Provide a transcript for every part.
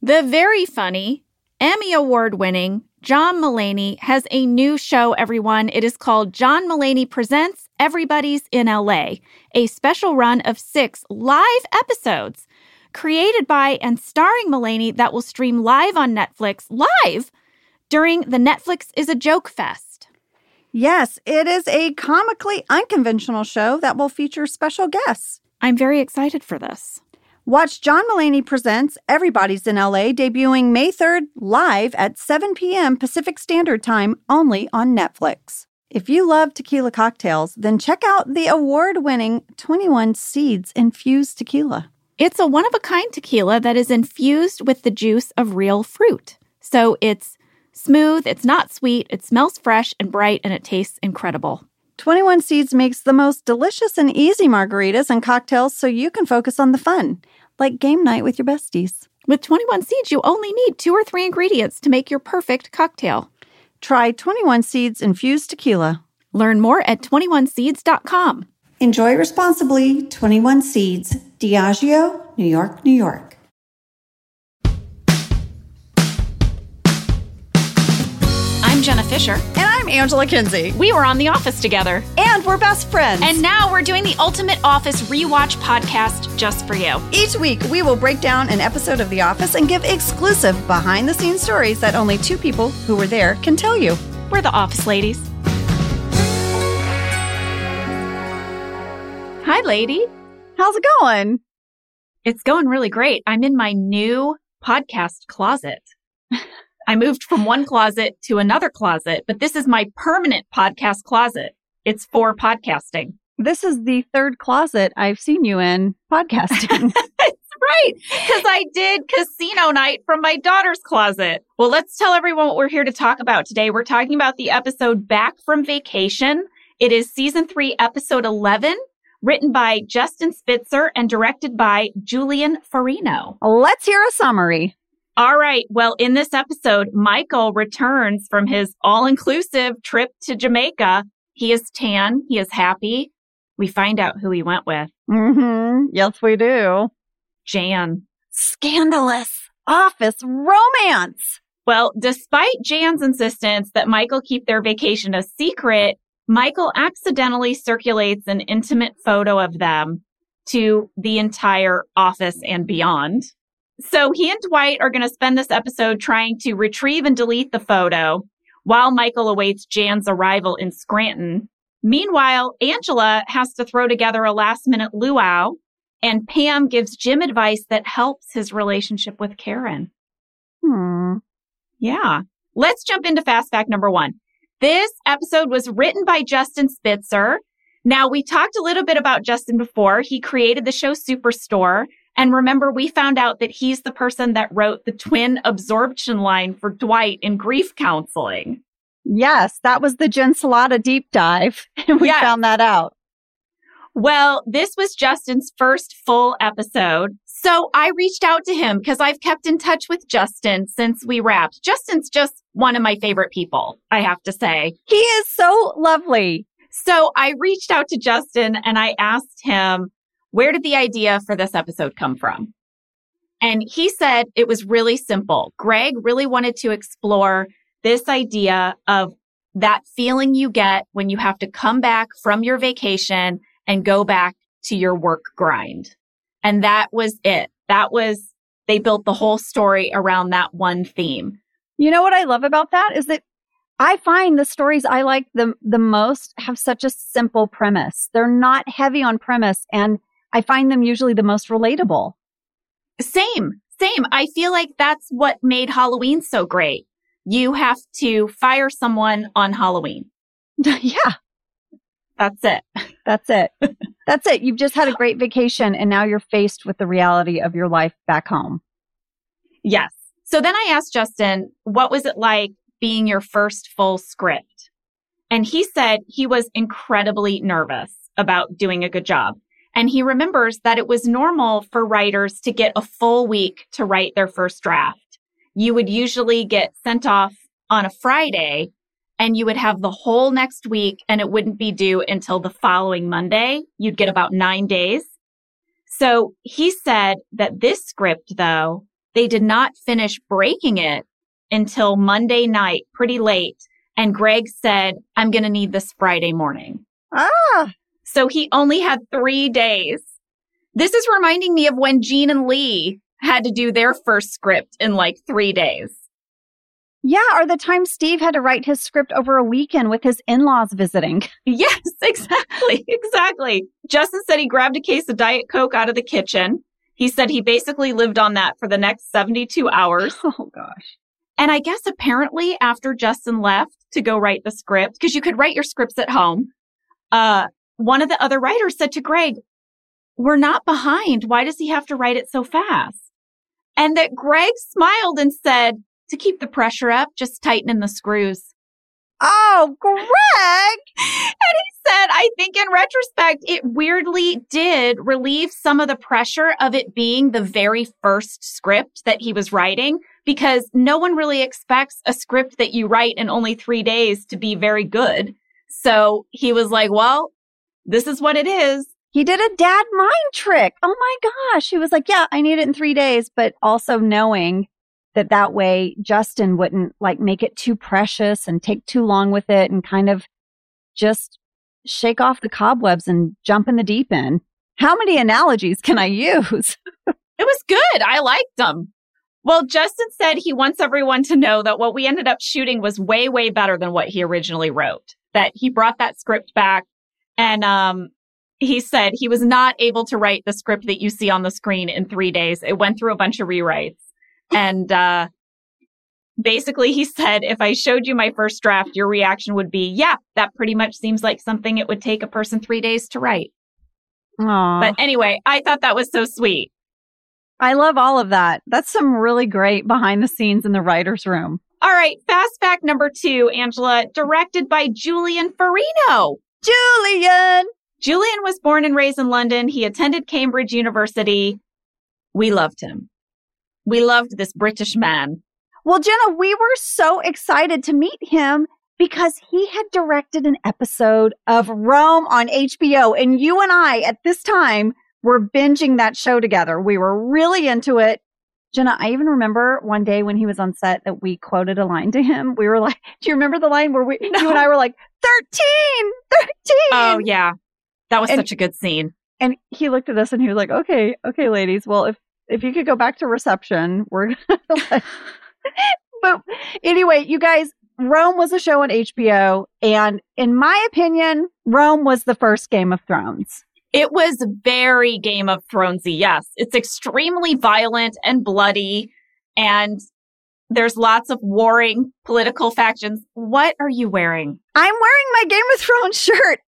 The very funny, Emmy Award-winning John Mulaney has a new show, everyone. It is called John Mulaney Presents Everybody's in LA, a special run of 6 live episodes created by and starring Mulaney that will stream live on Netflix live during the Netflix is a Joke Fest. Yes, it is a comically unconventional show that will feature special guests. I'm very excited for this. Watch John Mulaney Presents Everybody's in LA debuting May 3rd live at 7 p.m. Pacific Standard Time only on Netflix. If you love tequila cocktails, then check out the award-winning 21 Seeds Infused Tequila. It's a one-of-a-kind tequila that is infused with the juice of real fruit. So it's smooth, it's not sweet, it smells fresh and bright, and it tastes incredible. 21 Seeds makes the most delicious and easy margaritas and cocktails so you can focus on the fun, like game night with your besties. With 21 Seeds, you only need 2 or 3 ingredients to make your perfect cocktail. Try 21 Seeds Infused Tequila. Learn more at 21seeds.com. Enjoy responsibly. 21 Seeds, Diageo, New York, New York. I'm Jenna Fisher. And I'm Angela Kinsey. We were on The Office together. And we're best friends. And now we're doing the Ultimate Office Rewatch podcast just for you. Each week, we will break down an episode of The Office and give exclusive behind-the-scenes stories that only 2 people who were there can tell you. We're the Office ladies. Hi, lady. How's it going? It's going really great. I'm in my new podcast closet. I moved from one closet to another closet, but this is my permanent podcast closet. It's for podcasting. This is the 3rd closet I've seen you in podcasting. That's right, because I did casino night from my daughter's closet. Well, let's tell everyone what we're here to talk about today. We're talking about the episode Back from Vacation. It is season 3, episode 11, written by Justin Spitzer and directed by Julian Farino. Let's hear a summary. All right. Well, in this episode, Michael returns from his all-inclusive trip to Jamaica. He is tan. He is happy. We find out who he went with. Yes, we do. Jan. Scandalous office romance. Well, despite Jan's insistence that Michael keep their vacation a secret, Michael accidentally circulates an intimate photo of them to the entire office and beyond. So he and Dwight are going to spend this episode trying to retrieve and delete the photo while Michael awaits Jan's arrival in Scranton. Meanwhile, Angela has to throw together a last-minute luau, and Pam gives Jim advice that helps his relationship with Karen. Yeah. Let's jump into Fast Fact number 1. This episode was written by Justin Spitzer. Now, we talked a little bit about Justin before. He created the show Superstore. And remember, we found out that he's the person that wrote the twin absorption line for Dwight in grief counseling. Yes, that was the Jen Salata deep dive. And we found that out. Well, this was Justin's first full episode. So I reached out to him because I've kept in touch with Justin since we wrapped. Justin's just one of my favorite people, I have to say. He is so lovely. So I reached out to Justin and I asked him, where did the idea for this episode come from? And he said it was really simple. Greg really wanted to explore this idea of that feeling you get when you have to come back from your vacation and go back to your work grind. And that was it. They built the whole story around that one theme. You know what I love about that is that I find the stories I like the most have such a simple premise. They're not heavy on premise, and I find them usually the most relatable. Same. I feel like that's what made Halloween so great. You have to fire someone on Halloween. Yeah. That's it. That's it. You've just had a great vacation, and now you're faced with the reality of your life back home. Yes. So then I asked Justin, what was it like being your first full script? And he said he was incredibly nervous about doing a good job. And he remembers that it was normal for writers to get a full week to write their first draft. You would usually get sent off on a Friday and you would have the whole next week and it wouldn't be due until the following Monday. You'd get about 9 days. So he said that this script, though, They did not finish breaking it until Monday night, pretty late. And Greg said, I'm going to need this Friday morning. Ah. So he only had 3 days. This is reminding me of when Gene and Lee had to do their first script in like 3 days. Yeah, or the time Steve had to write his script over a weekend with his in-laws visiting. Yes, exactly. Justin said he grabbed a case of Diet Coke out of the kitchen. He said he basically lived on that for the next 72 hours. Oh, gosh. And I guess apparently after Justin left to go write the script, because you could write your scripts at home, one of the other writers said to Greg, we're not behind. Why does he have to write it so fast? And that Greg smiled and said, to keep the pressure up, just tighten in the screws. Oh, Greg! And he said, I think in retrospect, it weirdly did relieve some of the pressure of it being the very first script that he was writing, because no one really expects a script that you write in only 3 days to be very good. So he was like, well, this is what it is. He did a dad mind trick. Oh my gosh. He was like, yeah, I need it in 3 days, but also knowing that way Justin wouldn't like make it too precious and take too long with it and kind of just shake off the cobwebs and jump in the deep end. How many analogies can I use? It was good. I liked them. Well, Justin said he wants everyone to know that what we ended up shooting was way, way better than what he originally wrote, that he brought that script back. And he said he was not able to write the script that you see on the screen in 3 days. It went through a bunch of rewrites. And basically, he said, if I showed you my first draft, your reaction would be, yeah, that pretty much seems like something it would take a person 3 days to write. Aww. But anyway, I thought that was so sweet. I love all of that. That's some really great behind the scenes in the writer's room. All right. Fast fact number 2, Angela, directed by Julian Farino. Julian was born and raised in London. He attended Cambridge University. We loved him. We loved this British man. Well, Jenna, we were so excited to meet him because he had directed an episode of Rome on HBO. And you and I, at this time, were binging that show together. We were really into it. Jenna, I even remember one day when he was on set that we quoted a line to him. We were like, do you remember the line where you and I were like, 13! Oh, yeah. That was such a good scene. And he looked at us and he was like, okay, ladies. Well, if you could go back to reception, we're going to But anyway, you guys, Rome was a show on HBO. And in my opinion, Rome was the first Game of Thrones. It was very Game of Thronesy, yes. It's extremely violent and bloody. And there's lots of warring political factions. What are you wearing? I'm wearing my Game of Thrones shirt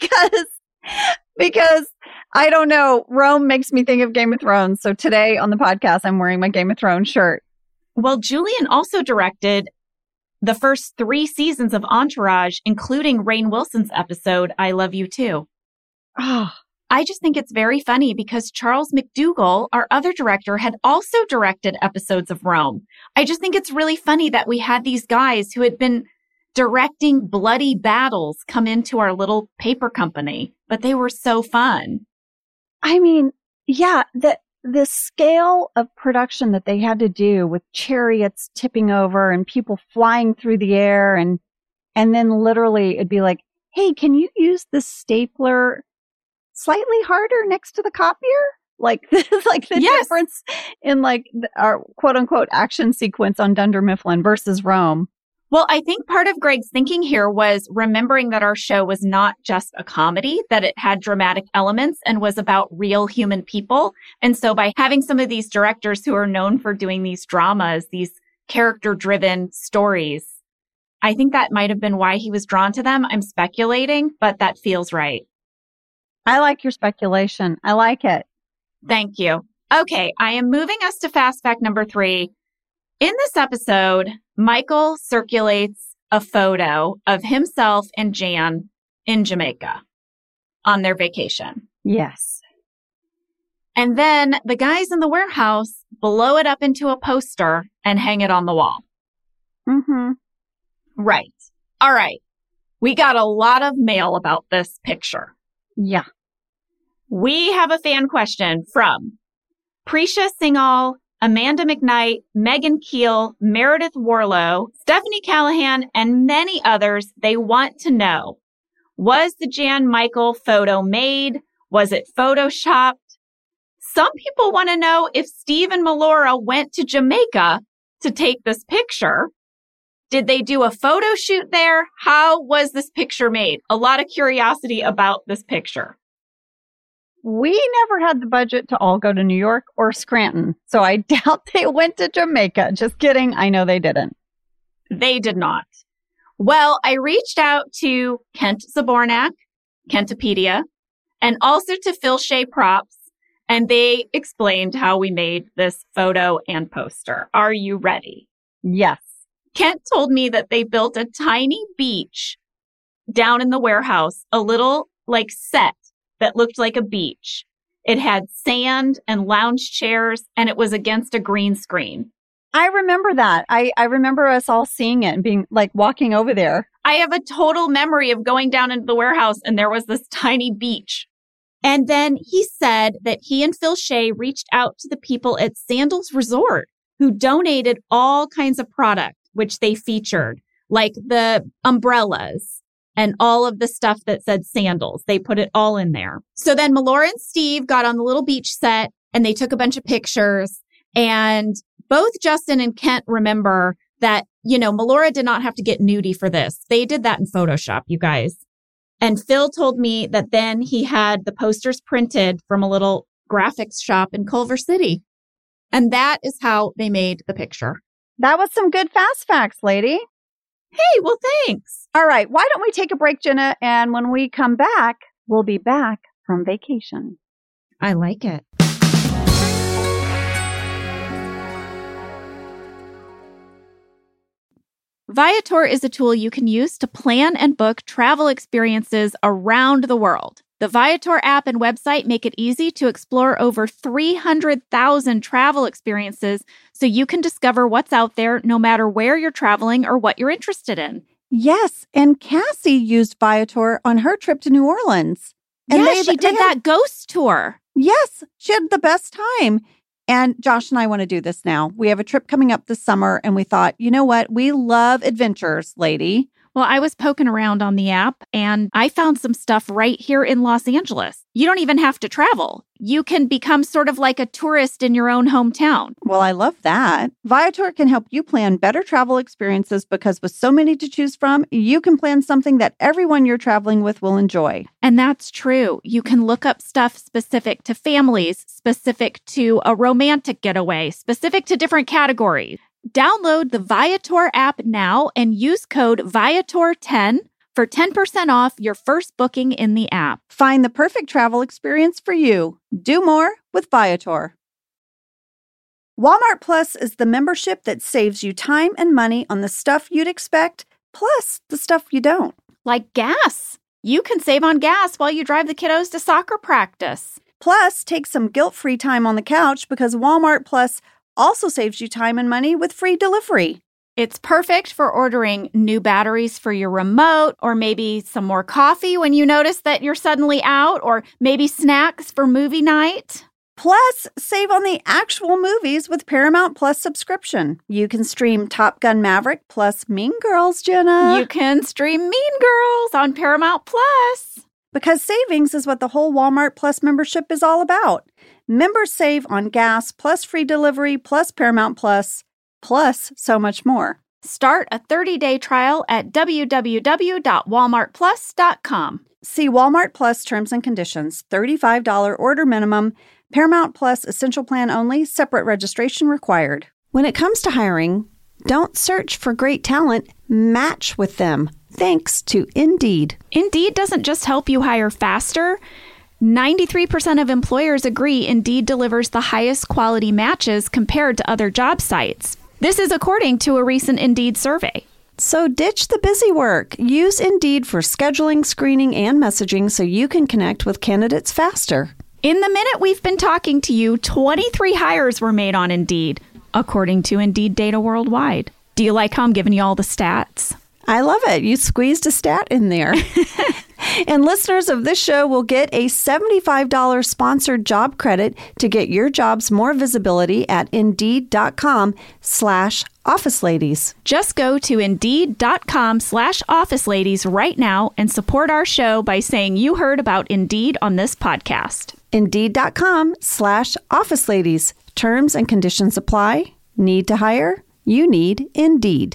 because I don't know, Rome makes me think of Game of Thrones. So today on the podcast, I'm wearing my Game of Thrones shirt. Well, Julian also directed the first 3 seasons of Entourage, including Rainn Wilson's episode, I Love You Too. Oh, I just think it's very funny because Charles McDougall, our other director, had also directed episodes of Rome. I just think it's really funny that we had these guys who had been directing bloody battles come into our little paper company, but they were so fun. I mean, yeah, the scale of production that they had to do with chariots tipping over and people flying through the air and then literally it'd be like, hey, can you use the stapler slightly harder next to the copier? Like the Yes. difference in like our quote unquote action sequence on Dunder Mifflin versus Rome. Well, I think part of Greg's thinking here was remembering that our show was not just a comedy, that it had dramatic elements and was about real human people. And so by having some of these directors who are known for doing these dramas, these character-driven stories, I think that might have been why he was drawn to them. I'm speculating, but that feels right. I like your speculation. I like it. Thank you. Okay, I am moving us to fast fact number 3. In this episode, Michael circulates a photo of himself and Jan in Jamaica on their vacation. Yes. And then the guys in the warehouse blow it up into a poster and hang it on the wall. Mm-hmm. Right. All right. We got a lot of mail about this picture. Yeah. We have a fan question from Prisha Singhal Amanda McKnight, Megan Keel, Meredith Warlow, Stephanie Callahan, and many others, they want to know, was the Jan Michael photo made? Was it photoshopped? Some people want to know if Steve and Melora went to Jamaica to take this picture. Did they do a photo shoot there? How was this picture made? A lot of curiosity about this picture. We never had the budget to all go to New York or Scranton, so I doubt they went to Jamaica. Just kidding. I know they didn't. They did not. Well, I reached out to Kent Zabornak, Kentopedia, and also to Phil Shea Props, and they explained how we made this photo and poster. Are you ready? Yes. Kent told me that they built a tiny beach down in the warehouse, a little set that looked like a beach. It had sand and lounge chairs, and it was against a green screen. I remember that. I remember us all seeing it and being walking over there. I have a total memory of going down into the warehouse and there was this tiny beach. And then he said that he and Phil Shea reached out to the people at Sandals Resort who donated all kinds of product, which they featured, like the umbrellas and all of the stuff that said sandals. They put it all in there. So then Melora and Steve got on the little beach set and they took a bunch of pictures. And both Justin and Kent remember that, Melora did not have to get nudie for this. They did that in Photoshop, you guys. And Phil told me that then he had the posters printed from a little graphics shop in Culver City. And that is how they made the picture. That was some good fast facts, lady. Hey, well, thanks. All right. Why don't we take a break, Jenna? And when we come back, we'll be back from vacation. I like it. Viator is a tool you can use to plan and book travel experiences around the world. The Viator app and website make it easy to explore over 300,000 travel experiences so you can discover what's out there no matter where you're traveling or what you're interested in. Yes, and Cassie used Viator on her trip to New Orleans. And she did that ghost tour. Yes, she had the best time. And Josh and I want to do this now. We have a trip coming up this summer, and we thought, you know what? We love adventures, lady. Well, I was poking around on the app, and I found some stuff right here in Los Angeles. You don't even have to travel. You can become sort of like a tourist in your own hometown. Well, I love that. Viator can help you plan better travel experiences because with so many to choose from, you can plan something that everyone you're traveling with will enjoy. And that's true. You can look up stuff specific to families, specific to a romantic getaway, specific to different categories. Download the Viator app now and use code Viator10 for 10% off your first booking in the app. Find the perfect travel experience for you. Do more with Viator. Walmart Plus is the membership that saves you time and money on the stuff you'd expect, plus the stuff you don't. Like gas. You can save on gas while you drive the kiddos to soccer practice. Plus, take some guilt-free time on the couch because Walmart Plus also saves you time and money with free delivery. It's perfect for ordering new batteries for your remote, or maybe some more coffee when you notice that you're suddenly out, or maybe snacks for movie night. Plus, save on the actual movies with Paramount Plus subscription. You can stream Top Gun Maverick plus Mean Girls, Jenna. You can stream Mean Girls on Paramount Plus. Because savings is what the whole Walmart Plus membership is all about. Members save on gas, plus free delivery, plus Paramount Plus, plus so much more. Start a 30-day trial at www.walmartplus.com. See Walmart Plus terms and conditions. $35 order minimum. Paramount Plus Essential Plan only. Separate registration required. When it comes to hiring, don't search for great talent. Match with them. Thanks to Indeed. Indeed doesn't just help you hire faster. 93% of employers agree Indeed delivers the highest quality matches compared to other job sites. This is according to a recent Indeed survey. So ditch the busy work. Use Indeed for scheduling, screening, and messaging so you can connect with candidates faster. In the minute we've been talking to you, 23 hires were made on Indeed, according to Indeed data worldwide. Do you like how I'm giving you all the stats? I love it. You squeezed a stat in there. And listeners of this show will get a $75 sponsored job credit to get your jobs more visibility at Indeed.com/OfficeLadies. Just go to Indeed.com/OfficeLadies right now and support our show by saying you heard about Indeed on this podcast. Indeed.com/OfficeLadies. Terms and conditions apply. Need to hire? You need Indeed.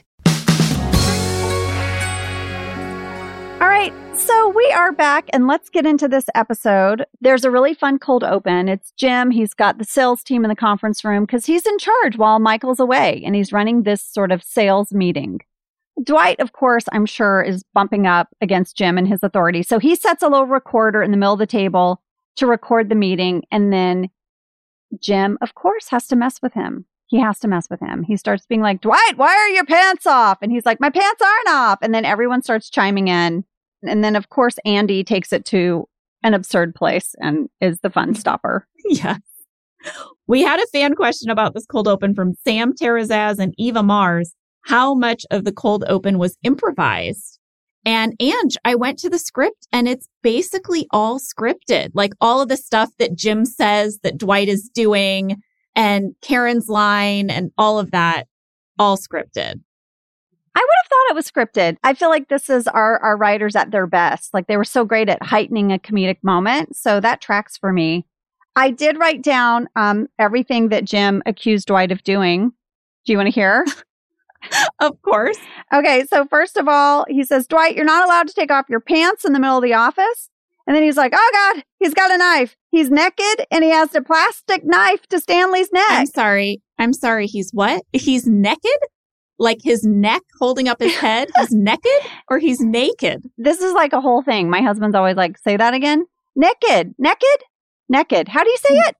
All right, so we are back, and let's get into this episode. There's a really fun cold open. It's Jim. He's got the sales team in the conference room because he's in charge while Michael's away, and he's running this sort of sales meeting. Dwight, of course, I'm sure, is bumping up against Jim and his authority. So he sets a little recorder in the middle of the table to record the meeting, and then Jim, of course, has to mess with him. He has to mess with him. He starts being like, Dwight, why are your pants off? And he's like, my pants aren't off. And then everyone starts chiming in. And then, of course, Andy takes it to an absurd place and is the fun stopper. Yeah. We had a fan question about this cold open from Sam Terrazaz and Eva Mars. How much of the cold open was improvised? And Ange, I went to the script and it's basically all scripted. Like all of the stuff that Jim says that Dwight is doing and Karen's line and all of that, all scripted. I would have thought it was scripted. I feel like this is our writers at their best. Like they were so great at heightening a comedic moment. So that tracks for me. I did write down everything that Jim accused Dwight of doing. Do you want to hear? Of course. Okay. So first of all, he says, Dwight, you're not allowed to take off your pants in the middle of the office. And then he's like, oh, God, he's got a knife. He's naked and he has a plastic knife to Stanley's neck. I'm sorry. He's what? He's naked? Like his neck holding up his head? He's naked or he's naked? This is like a whole thing. My husband's always like, say that again. Naked. How do you say it?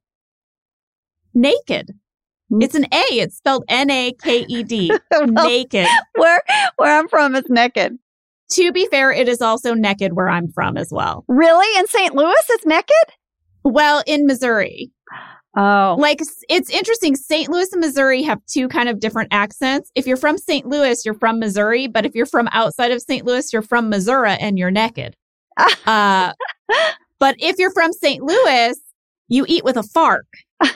Naked. It's an A. It's spelled N-A-K-E-D. Well, naked. Where I'm from, it's naked. To be fair, it is also naked where I'm from as well. Really? In St. Louis, it's naked? Well, in Missouri. Oh. Like, it's interesting. St. Louis and Missouri have two kind of different accents. If you're from St. Louis, you're from Missouri. But if you're from outside of St. Louis, you're from Missouri and you're naked. But if you're from St. Louis, you eat with a fork.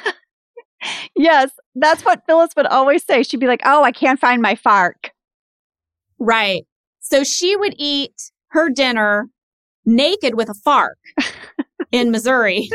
Yes, that's what Phyllis would always say. She'd be like, oh, I can't find my fork. Right. So she would eat her dinner naked with a fork in Missouri.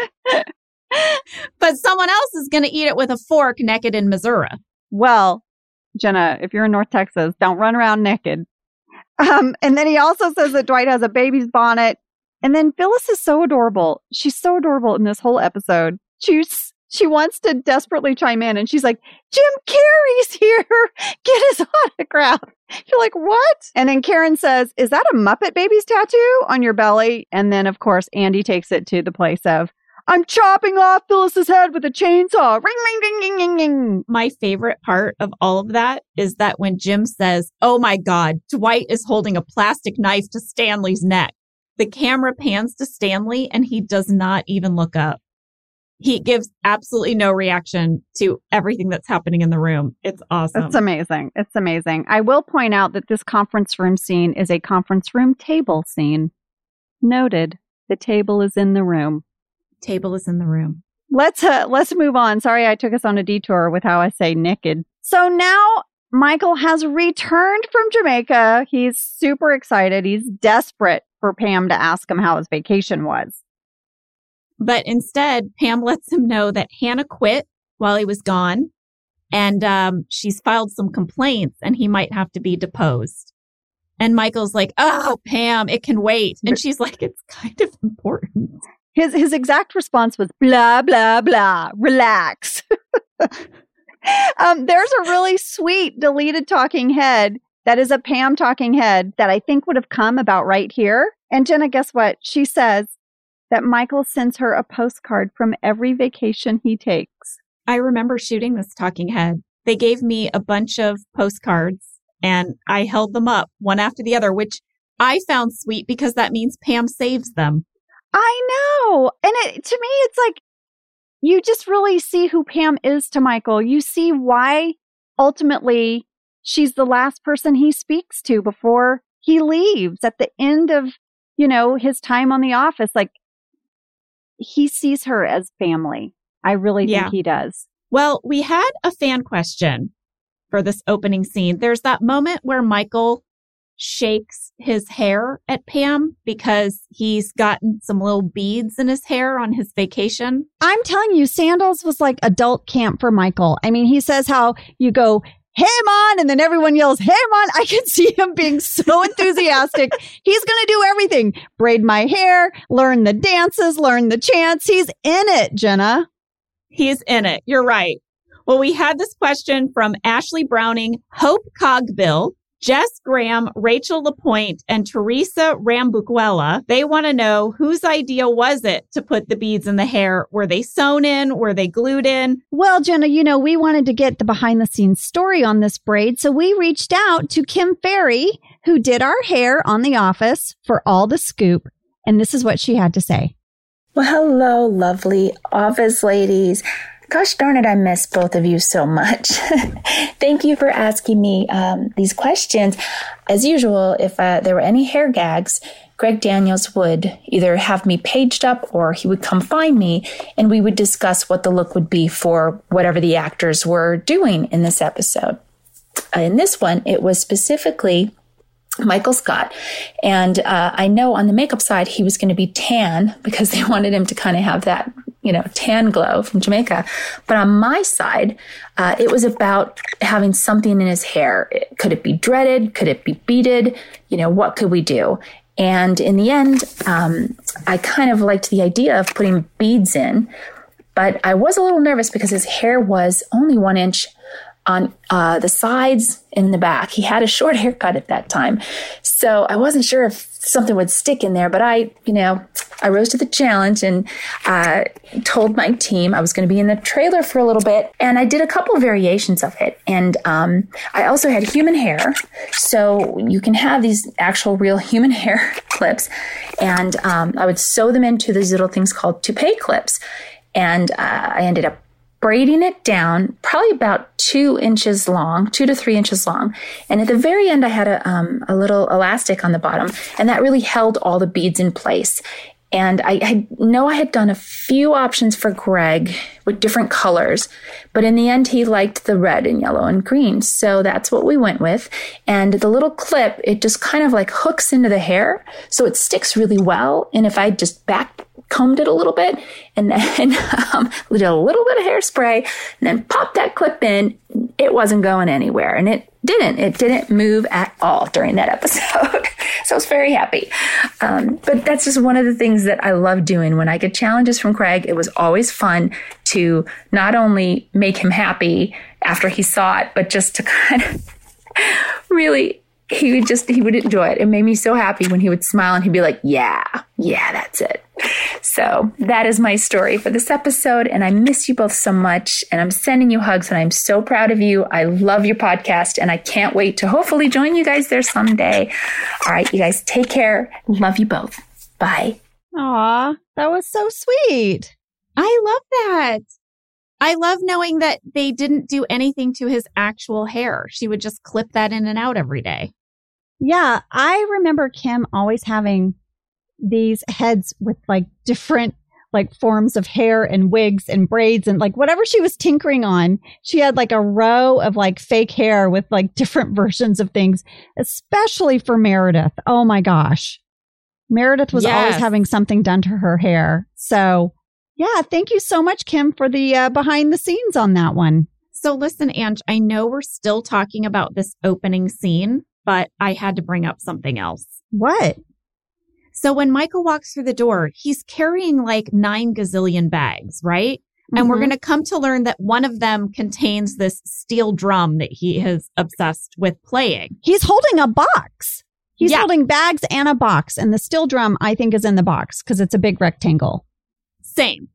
But someone else is going to eat it with a fork naked in Missouri. Well, Jenna, if you're in North Texas, don't run around naked. And then he also says that Dwight has a baby's bonnet. And then Phyllis is so adorable. She's so adorable in this whole episode. She wants to desperately chime in. And she's like, Jim Carrey's here. Get his autograph. You're like, what? And then Karen says, is that a Muppet Babies tattoo on your belly? And then, of course, Andy takes it to the place of, I'm chopping off Phyllis's head with a chainsaw. Ring, ring, ding, ding, ding, ding. My favorite part of all of that is that when Jim says, oh my God, Dwight is holding a plastic knife to Stanley's neck. The camera pans to Stanley and he does not even look up. He gives absolutely no reaction to everything that's happening in the room. It's awesome. It's amazing. It's amazing. I will point out that this conference room scene is a conference room table scene. Noted. The table is in the room. Table is in the room. Let's move on. Sorry, I took us on a detour with how I say naked. So now Michael has returned from Jamaica. He's super excited. He's desperate for Pam to ask him how his vacation was. But instead, Pam lets him know that Hannah quit while he was gone. And she's filed some complaints and he might have to be deposed. And Michael's like, oh, Pam, it can wait. And she's like, it's kind of important. His exact response was, blah, blah, blah, relax. There's a really sweet deleted talking head that is a Pam talking head that I think would have come about right here. And Jenna, guess what? She says that Michael sends her a postcard from every vacation he takes. I remember shooting this talking head. They gave me a bunch of postcards and I held them up one after the other, which I found sweet because that means Pam saves them. I know. And to me, it's like, you just really see who Pam is to Michael. You see why ultimately she's the last person he speaks to before he leaves at the end of his time on The Office, like he sees her as family. I really think he does. Well, we had a fan question for this opening scene. There's that moment where Michael shakes his hair at Pam because he's gotten some little beads in his hair on his vacation. I'm telling you, Sandals was like adult camp for Michael. I mean, he says how you go, "Hey, Mon," and then everyone yells, "Hey, Mon." I can see him being so enthusiastic. He's going to do everything. Braid my hair, learn the dances, learn the chants. He's in it, Jenna. He's in it. You're right. Well, we had this question from Ashley Browning, Hope Cogbill, Jess Graham, Rachel Lapointe, and Teresa Rambuquela. They want to know, whose idea was it to put the beads in the hair? Were they sewn in? Were they glued in? Well, Jenna, we wanted to get the behind the scenes story on this braid. So we reached out to Kim Ferry, who did our hair on The Office for All the Scoop. And this is what she had to say. Well, hello, lovely Office ladies. Gosh darn it, I miss both of you so much. Thank you for asking me these questions. As usual, if there were any hair gags, Greg Daniels would either have me paged up or he would come find me and we would discuss what the look would be for whatever the actors were doing in this episode. In this one, it was specifically Michael Scott. And I know on the makeup side, he was going to be tan because they wanted him to kind of have that, tan glow from Jamaica. But on my side, it was about having something in his hair. Could it be dreaded? Could it be beaded? What could we do? And in the end, I kind of liked the idea of putting beads in, but I was a little nervous because his hair was only 1 inch on the sides and the back. He had a short haircut at that time. So I wasn't sure if something would stick in there, but I rose to the challenge and told my team I was going to be in the trailer for a little bit. And I did a couple of variations of it. And I also had human hair. So you can have these actual real human hair clips. And I would sew them into these little things called toupee clips. And I ended up braiding it down probably about 2 inches long, 2 to 3 inches long. And at the very end, I had a little elastic on the bottom, and that really held all the beads in place. And I know I had done a few options for Greg with different colors, but in the end, he liked the red and yellow and green. So that's what we went with. And the little clip, it just kind of like hooks into the hair. So it sticks really well. And if I just back combed it a little bit and then did a little bit of hairspray and then popped that clip in, it wasn't going anywhere. And it didn't move at all during that episode. So I was very happy. But that's just one of the things that I love doing. When I get challenges from Craig, it was always fun to not only make him happy after he saw it, but just to kind of really, he would enjoy it. It made me so happy when he would smile and he'd be like, yeah, that's it. So that is my story for this episode. And I miss you both so much. And I'm sending you hugs and I'm so proud of you. I love your podcast and I can't wait to hopefully join you guys there someday. All right, you guys take care. Love you both. Bye. Aw, that was so sweet. I love that. I love knowing that they didn't do anything to his actual hair. She would just clip that in and out every day. Yeah, I remember Kim always having these heads with like different like forms of hair and wigs and braids and like whatever she was tinkering on. She had like a row of like fake hair with like different versions of things, especially for Meredith. Oh my gosh. Meredith was always having something done to her hair. So yeah, thank you so much, Kim, for the behind the scenes on that one. So listen, Ange, I know we're still talking about this opening scene, but I had to bring up something else. What? So when Michael walks through the door, he's carrying like 9 gazillion bags, right? Mm-hmm. And we're going to come to learn that one of them contains this steel drum that he is obsessed with playing. He's holding a box. He's holding bags and a box. And the steel drum, I think, is in the box because it's a big rectangle. Same.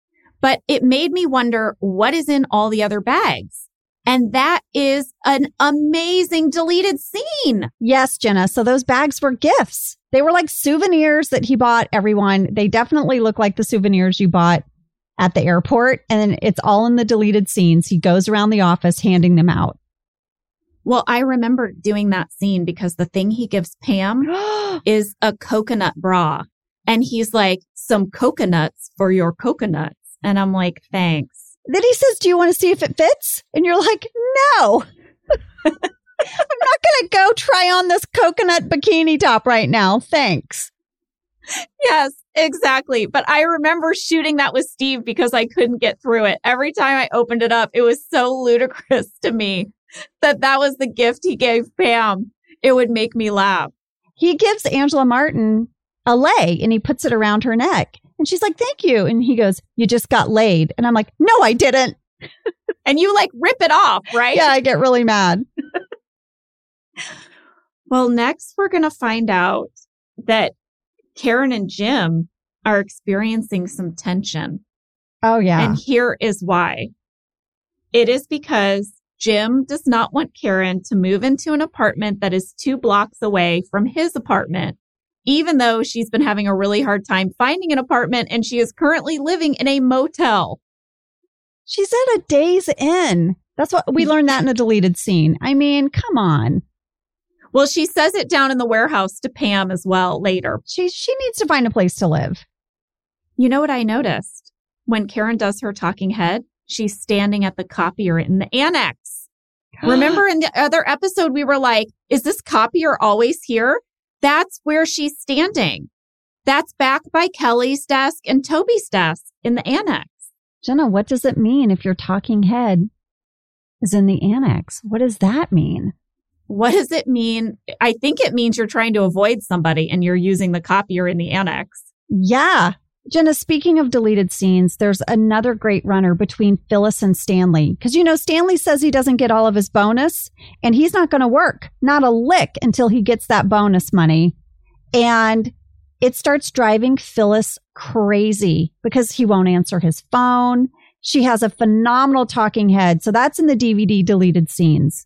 But it made me wonder what is in all the other bags. And that is an amazing deleted scene. Yes, Jenna. So those bags were gifts. They were like souvenirs that he bought everyone. They definitely look like the souvenirs you bought at the airport. And then it's all in the deleted scenes. He goes around the office handing them out. Well, I remember doing that scene because the thing he gives Pam is a coconut bra. And he's like, some coconuts for your coconuts. And I'm like, thanks. Then he says, do you want to see if it fits? And you're like, no. I'm not going to go try on this coconut bikini top right now. Thanks. Yes, exactly. But I remember shooting that with Steve because I couldn't get through it. Every time I opened it up, it was so ludicrous to me that was the gift he gave Pam. It would make me laugh. He gives Angela Martin a lei and he puts it around her neck. And she's like, thank you. And he goes, you just got laid. And I'm like, no, I didn't. And you like rip it off, right? Yeah, I get really mad. Well, next we're going to find out that Karen and Jim are experiencing some tension. Oh, yeah. And here is why. It is because Jim does not want Karen to move into an apartment that is 2 blocks away from his apartment, even though she's been having a really hard time finding an apartment and she is currently living in a motel. She's at a Days Inn. That's what we learned that in a deleted scene. I mean, come on. Well, she says it down in the warehouse to Pam as well later. She needs to find a place to live. You know what I noticed? When Karen does her talking head, she's standing at the copier in the annex. Remember in the other episode, we were like, is this copier always here? That's where she's standing. That's back by Kelly's desk and Toby's desk in the annex. Jenna, what does it mean if your talking head is in the annex? What does that mean? What does it mean? I think it means you're trying to avoid somebody and you're using the copier in the annex. Yeah. Jenna, speaking of deleted scenes, there's another great runner between Phyllis and Stanley. Because, you know, Stanley says he doesn't get all of his bonus and he's not going to work, not a lick until he gets that bonus money. And it starts driving Phyllis crazy because he won't answer his phone. She has a phenomenal talking head. So that's in the DVD deleted scenes.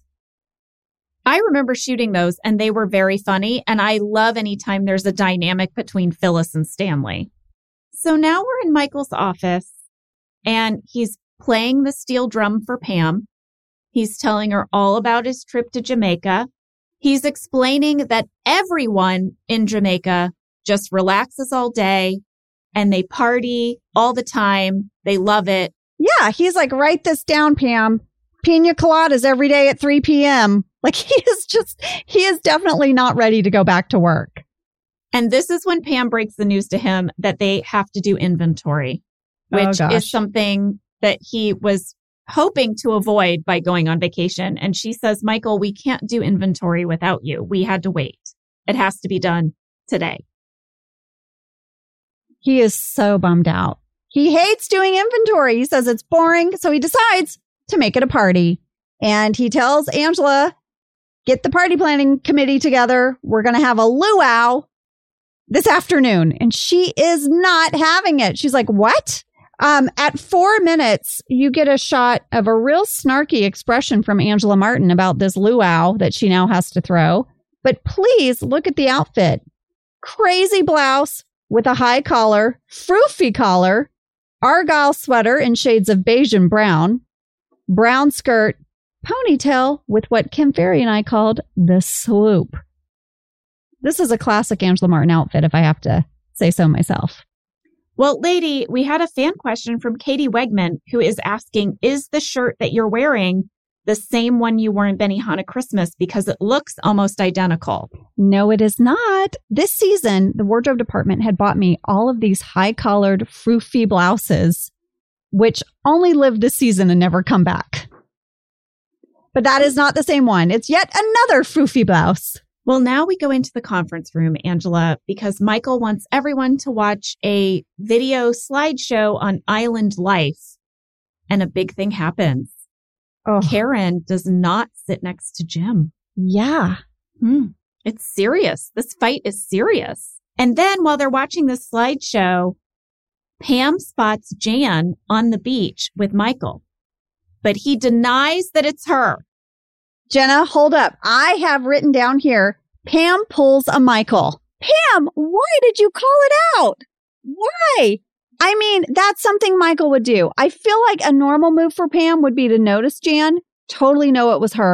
I remember shooting those and they were very funny. And I love anytime there's a dynamic between Phyllis and Stanley. So now we're in Michael's office and he's playing the steel drum for Pam. He's telling her all about his trip to Jamaica. He's explaining that everyone in Jamaica just relaxes all day and they party all the time. They love it. Yeah, he's like, write this down, Pam. Pina coladas every day at 3 p.m. Like he is definitely not ready to go back to work. And this is when Pam breaks the news to him that they have to do inventory, which is something that he was hoping to avoid by going on vacation. And she says, Michael, we can't do inventory without you. We had to wait. It has to be done today. He is so bummed out. He hates doing inventory. He says it's boring. So he decides to make it a party. And he tells Angela, get the party planning committee together. We're going to have a luau this afternoon. And she is not having it. She's like, what? At 4 minutes, you get a shot of a real snarky expression from Angela Martin about this luau that she now has to throw. But please look at the outfit. Crazy blouse with a high collar, froofy collar, argyle sweater in shades of beige and brown, brown skirt, ponytail with what Kim Ferry and I called the swoop. This is a classic Angela Martin outfit, if I have to say so myself. Well, lady, we had a fan question from Katie Wegman, who is asking, is the shirt that you're wearing the same one you wore in Benihana Christmas? Because it looks almost identical. No, it is not. This season, the wardrobe department had bought me all of these high-collared, froofy blouses, which only live this season and never come back. But that is not the same one. It's yet another froofy blouse. Well, now we go into the conference room, Angela, because Michael wants everyone to watch a video slideshow on island life. And a big thing happens. Oh. Karen does not sit next to Jim. Yeah. It's serious. This fight is serious. And then while they're watching this slideshow, Pam spots Jan on the beach with Michael. But he denies that it's her. Jenna, hold up. I have written down here, Pam pulls a Michael. Pam, why did you call it out? Why? I mean, that's something Michael would do. I feel like a normal move for Pam would be to notice Jan, totally know it was her,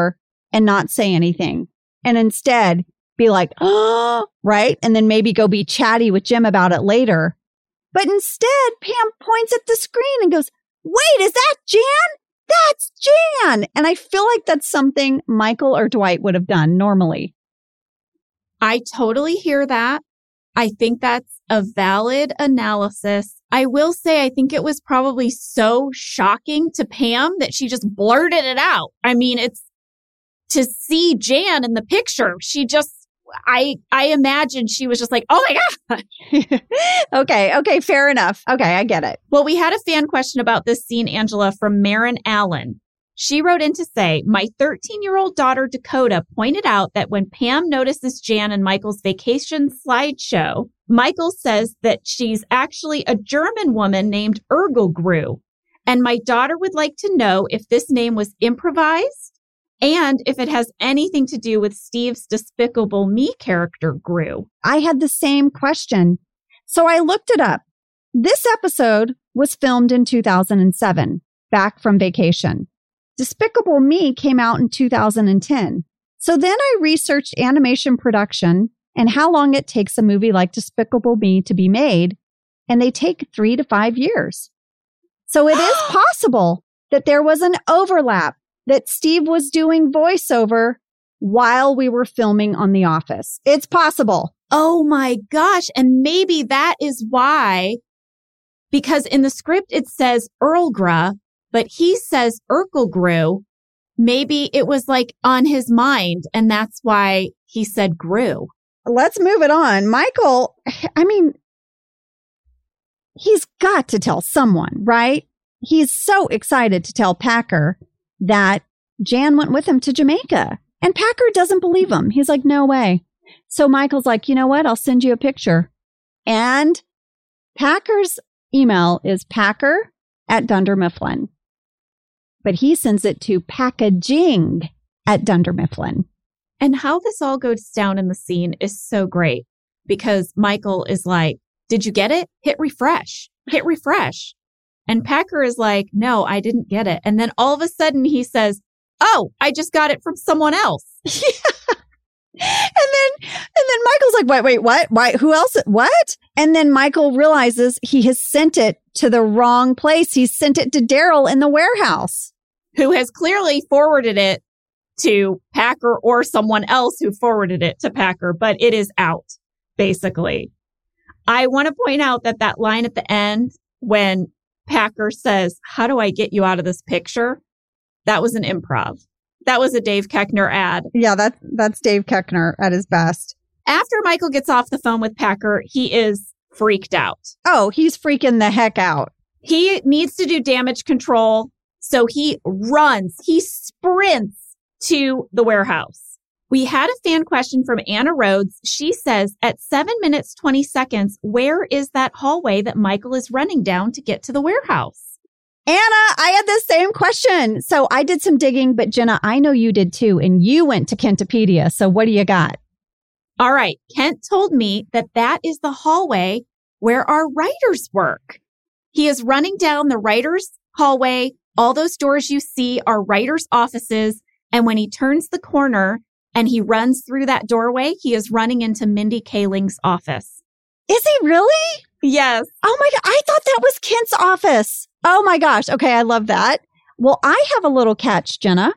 and not say anything. And instead be like, oh, right? And then maybe go be chatty with Jim about it later. But instead, Pam points at the screen and goes, wait, is that Jan? That's Jan. And I feel like that's something Michael or Dwight would have done normally. I totally hear that. I think that's a valid analysis. I will say, I think it was probably so shocking to Pam that she just blurted it out. I mean, it's to see Jan in the picture. She just, I imagine she was just like, oh my God. Okay, fair enough. Okay, I get it. Well, we had a fan question about this scene, Angela, from Marin Allen. She wrote in to say, my 13-year-old daughter, Dakota, pointed out that when Pam notices Jan in Michael's vacation slideshow, Michael says that she's actually a German woman named Ergelgru. And my daughter would like to know if this name was improvised and if it has anything to do with Steve's Despicable Me character, Gru. I had the same question. So I looked it up. This episode was filmed in 2007, back from vacation. Despicable Me came out in 2010. So then I researched animation production and how long it takes a movie like Despicable Me to be made, and they take 3 to 5 years. So it is possible that there was an overlap, that Steve was doing voiceover while we were filming on The Office. It's possible. Oh my gosh. And maybe that is why, because in the script it says Erlgra, but he says Erkelgru. Maybe it was like on his mind, and that's why he said Gru. Let's move it on. Michael, I mean, he's got to tell someone, right? He's so excited to tell Packer that Jan went with him to Jamaica. And Packer doesn't believe him. He's like, no way. So Michael's like, you know what? I'll send you a picture. And Packer's email is packer@Dunder-Mifflin. But he sends it to packaging@Dunder-Mifflin. And how this all goes down in the scene is so great because Michael is like, did you get it? Hit refresh. Hit refresh. And Packer is like, no, I didn't get it. And then all of a sudden he says, oh, I just got it from someone else. And then Michael's like, wait, what? Why? Who else? What? And then Michael realizes he has sent it to the wrong place. He sent it to Daryl in the warehouse, who has clearly forwarded it to Packer or someone else who forwarded it to Packer, but it is out, basically. I want to point out that line at the end when Packer says, how do I get you out of this picture? That was an improv. That was a Dave Koechner ad. Yeah, that's Dave Koechner at his best. After Michael gets off the phone with Packer, he is freaked out. Oh, he's freaking the heck out. He needs to do damage control. So he runs, he sprints to the warehouse. We had a fan question from Anna Rhodes. She says, at 7 minutes, 20 seconds, where is that hallway that Michael is running down to get to the warehouse? Anna, I had the same question. So I did some digging, but Jenna, I know you did too. And you went to Kentopedia. So what do you got? All right. Kent told me that is the hallway where our writers work. He is running down the writers' hallway. All those doors you see are writers' offices. And when he turns the corner and he runs through that doorway, he is running into Mindy Kaling's office. Is he really? Yes. Oh my God. I thought that was Kent's office. Oh my gosh. Okay. I love that. Well, I have a little catch, Jenna.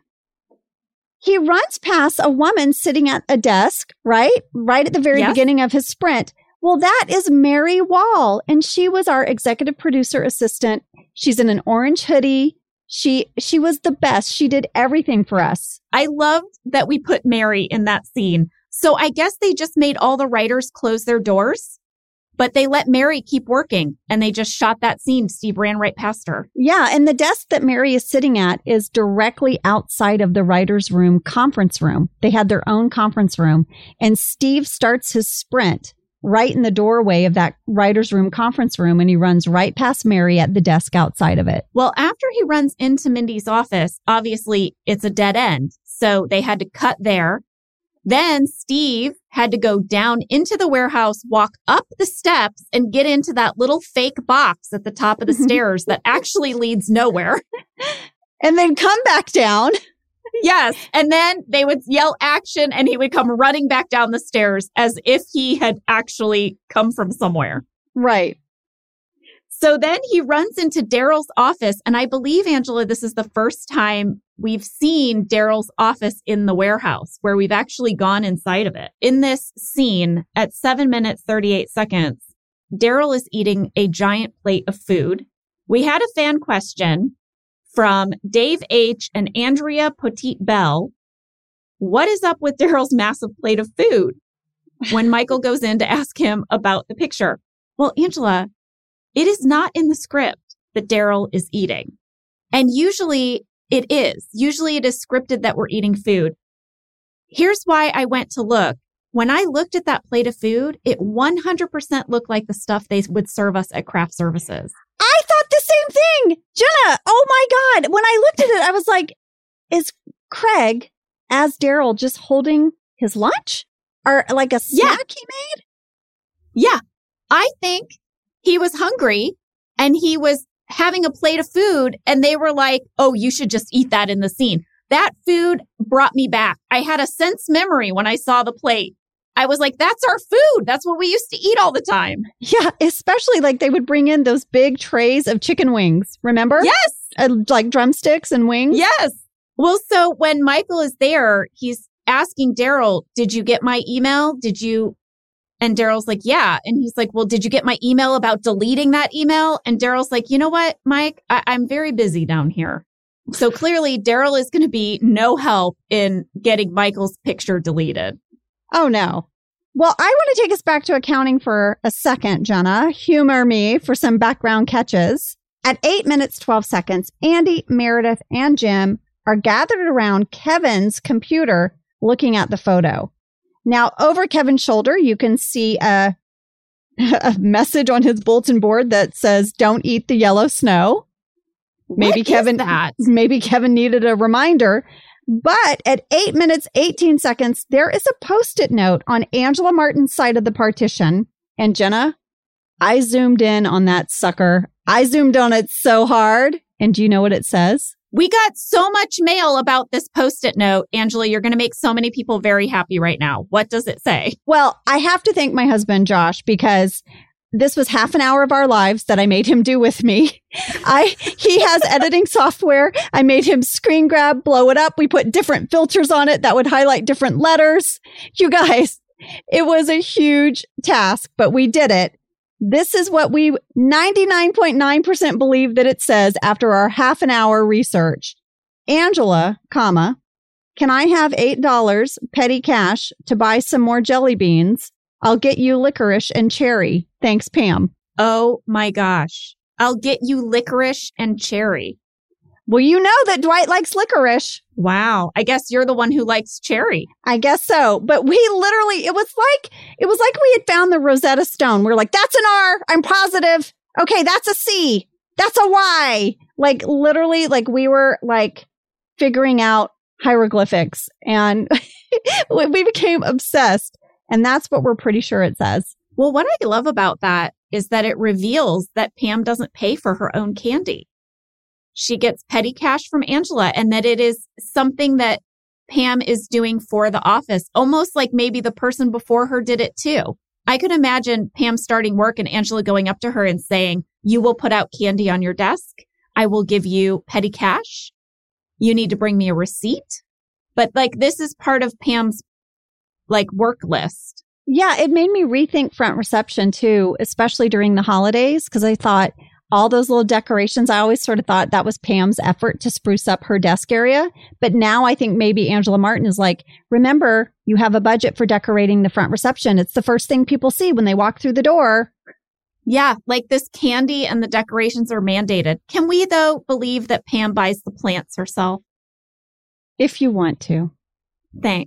He runs past a woman sitting at a desk, right? Right at the very beginning of his sprint. Well, that is Mary Wall. And she was our executive producer assistant. She's in an orange hoodie. She was the best. She did everything for us. I loved that we put Mary in that scene. So I guess they just made all the writers close their doors, but they let Mary keep working and they just shot that scene. Steve ran right past her. Yeah. And the desk that Mary is sitting at is directly outside of the writer's room conference room. They had their own conference room and Steve starts his sprint right in the doorway of that writer's room conference room. And he runs right past Mary at the desk outside of it. Well, after he runs into Mindy's office, obviously it's a dead end. So they had to cut there. Then Steve had to go down into the warehouse, walk up the steps and get into that little fake box at the top of the stairs that actually leads nowhere. And then come back down. Yes. And then they would yell action and he would come running back down the stairs as if he had actually come from somewhere. Right. So then he runs into Daryl's office. And I believe, Angela, this is the first time we've seen Daryl's office in the warehouse where we've actually gone inside of it. In this scene at 7 minutes, 38 seconds, Daryl is eating a giant plate of food. We had a fan question from Dave H. and Andrea Petit-Bell. What is up with Daryl's massive plate of food? When Michael goes in to ask him about the picture. Well, Angela, it is not in the script that Daryl is eating. And usually it is. Usually it is scripted that we're eating food. Here's why I went to look. When I looked at that plate of food, it 100% looked like the stuff they would serve us at craft services. I thought the same thing. Jenna, oh my God. When I looked at it, I was like, is Craig as Daryl just holding his lunch? Or like a snack he made? Yeah. I think he was hungry and he was having a plate of food and they were like, oh, you should just eat that in the scene. That food brought me back. I had a sense memory when I saw the plate. I was like, that's our food. That's what we used to eat all the time. Yeah, especially like they would bring in those big trays of chicken wings. Remember? Yes. Like drumsticks and wings. Yes. Well, so when Michael is there, he's asking Daryl, did you get my email? And Daryl's like, yeah. And he's like, well, did you get my email about deleting that email? And Daryl's like, you know what, Mike, I'm very busy down here. So clearly Daryl is going to be no help in getting Michael's picture deleted. Oh, no. Well, I want to take us back to accounting for a second, Jenna. Humor me for some background catches. At 8 minutes, 12 seconds, Andy, Meredith, and Jim are gathered around Kevin's computer looking at the photo. Now, over Kevin's shoulder, you can see a message on his bulletin board that says, don't eat the yellow snow. Maybe Kevin needed a reminder. But at 8 minutes, 18 seconds, there is a Post-it note on Angela Martin's side of the partition. And Jenna, I zoomed in on that sucker. I zoomed on it so hard. And do you know what it says? We got so much mail about this Post-it note. Angela, you're going to make so many people very happy right now. What does it say? Well, I have to thank my husband, Josh, because this was half an hour of our lives that I made him do with me. He has editing software. I made him screen grab, blow it up. We put different filters on it that would highlight different letters. You guys, it was a huge task, but we did it. This is what we 99.9% believe that it says after our half an hour research. Angela, comma, can I have $8 petty cash to buy some more jelly beans? I'll get you licorice and cherry. Thanks, Pam. Oh my gosh. I'll get you licorice and cherry. Well, you know that Dwight likes licorice. Wow. I guess you're the one who likes cherry. I guess so. But we literally, it was like we had found the Rosetta Stone. We're like, that's an R. I'm positive. Okay, that's a C. That's a Y. Like literally, like we were like figuring out hieroglyphics and we became obsessed. And that's what we're pretty sure it says. Well, what I love about that is that it reveals that Pam doesn't pay for her own candy. She gets petty cash from Angela and that it is something that Pam is doing for the office, almost like maybe the person before her did it too. I could imagine Pam starting work and Angela going up to her and saying, you will put out candy on your desk. I will give you petty cash. You need to bring me a receipt. But like, this is part of Pam's like work list. Yeah, it made me rethink front reception too, especially during the holidays, because I thought all those little decorations, I always sort of thought that was Pam's effort to spruce up her desk area. But now I think maybe Angela Martin is like, remember, you have a budget for decorating the front reception. It's the first thing people see when they walk through the door. Yeah, like this candy and the decorations are mandated. Can we, though, believe that Pam buys the plants If you want to. Thanks.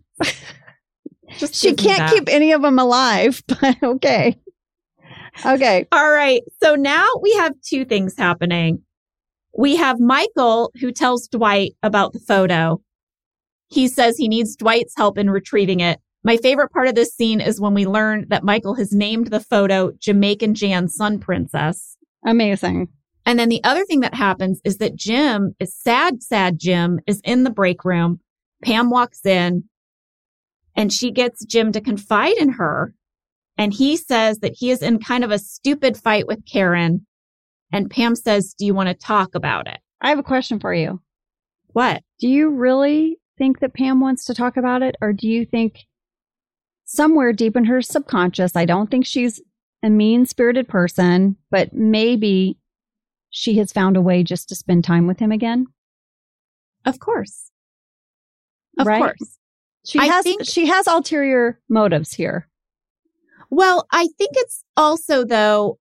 She can't keep any of them alive, but okay. Okay. All right. So now we have two things happening. We have Michael who tells Dwight about the photo. He says he needs Dwight's help in retrieving it. My favorite part of this scene is when we learn that Michael has named the photo Jamaican Jan Sun Princess. Amazing. And then the other thing that happens is that sad Jim is in the break room Pam walks in and she gets Jim to confide in her. And he says that he is in kind of a stupid fight with Karen. And Pam says, do you want to talk about it? I have a question for you. What? Do you really think that Pam wants to talk about it? Or do you think somewhere deep in her subconscious, I don't think she's a mean-spirited person, but maybe she has found a way just to spend time with him again? Of course. Of right? course. She has ulterior motives here. Well, I think it's also, though,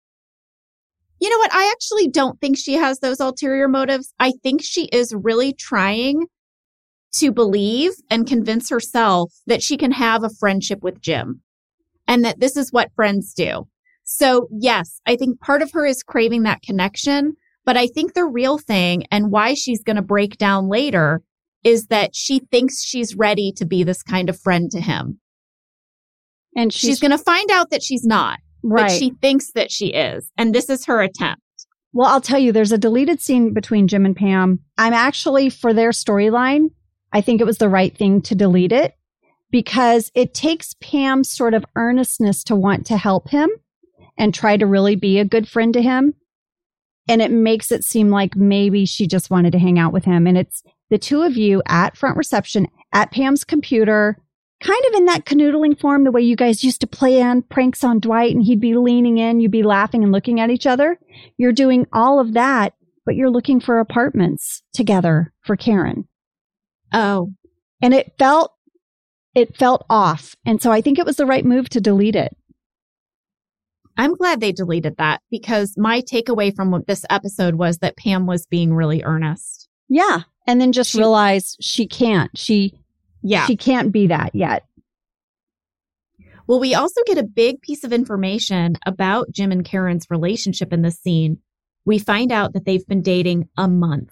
you know what? I actually don't think she has those ulterior motives. I think she is really trying to believe and convince herself that she can have a friendship with Jim and that this is what friends do. So, yes, I think part of her is craving that connection, but I think the real thing and why she's going to break down later is that she thinks she's ready to be this kind of friend to him. And she's going to find out that she's not. Right. But she thinks that she is. And this is her attempt. Well, I'll tell you, there's a deleted scene between Jim and Pam. I'm actually, for their storyline, I think it was the right thing to delete it because it takes Pam's sort of earnestness to want to help him and try to really be a good friend to him. And it makes it seem like maybe she just wanted to hang out with him. And it's the two of you at front reception at Pam's computer, kind of in that canoodling form, the way you guys used to play on pranks on Dwight and he'd be leaning in, you'd be laughing and looking at each other. You're doing all of that, but you're looking for apartments together for Karen. Oh. And it felt off. And so I think it was the right move to delete it. I'm glad they deleted that because my takeaway from this episode was that Pam was being really earnest. Yeah. And then just realized she can't. She can't be that yet. Well, we also get a big piece of information about Jim and Karen's relationship in this scene. We find out that they've been dating a month.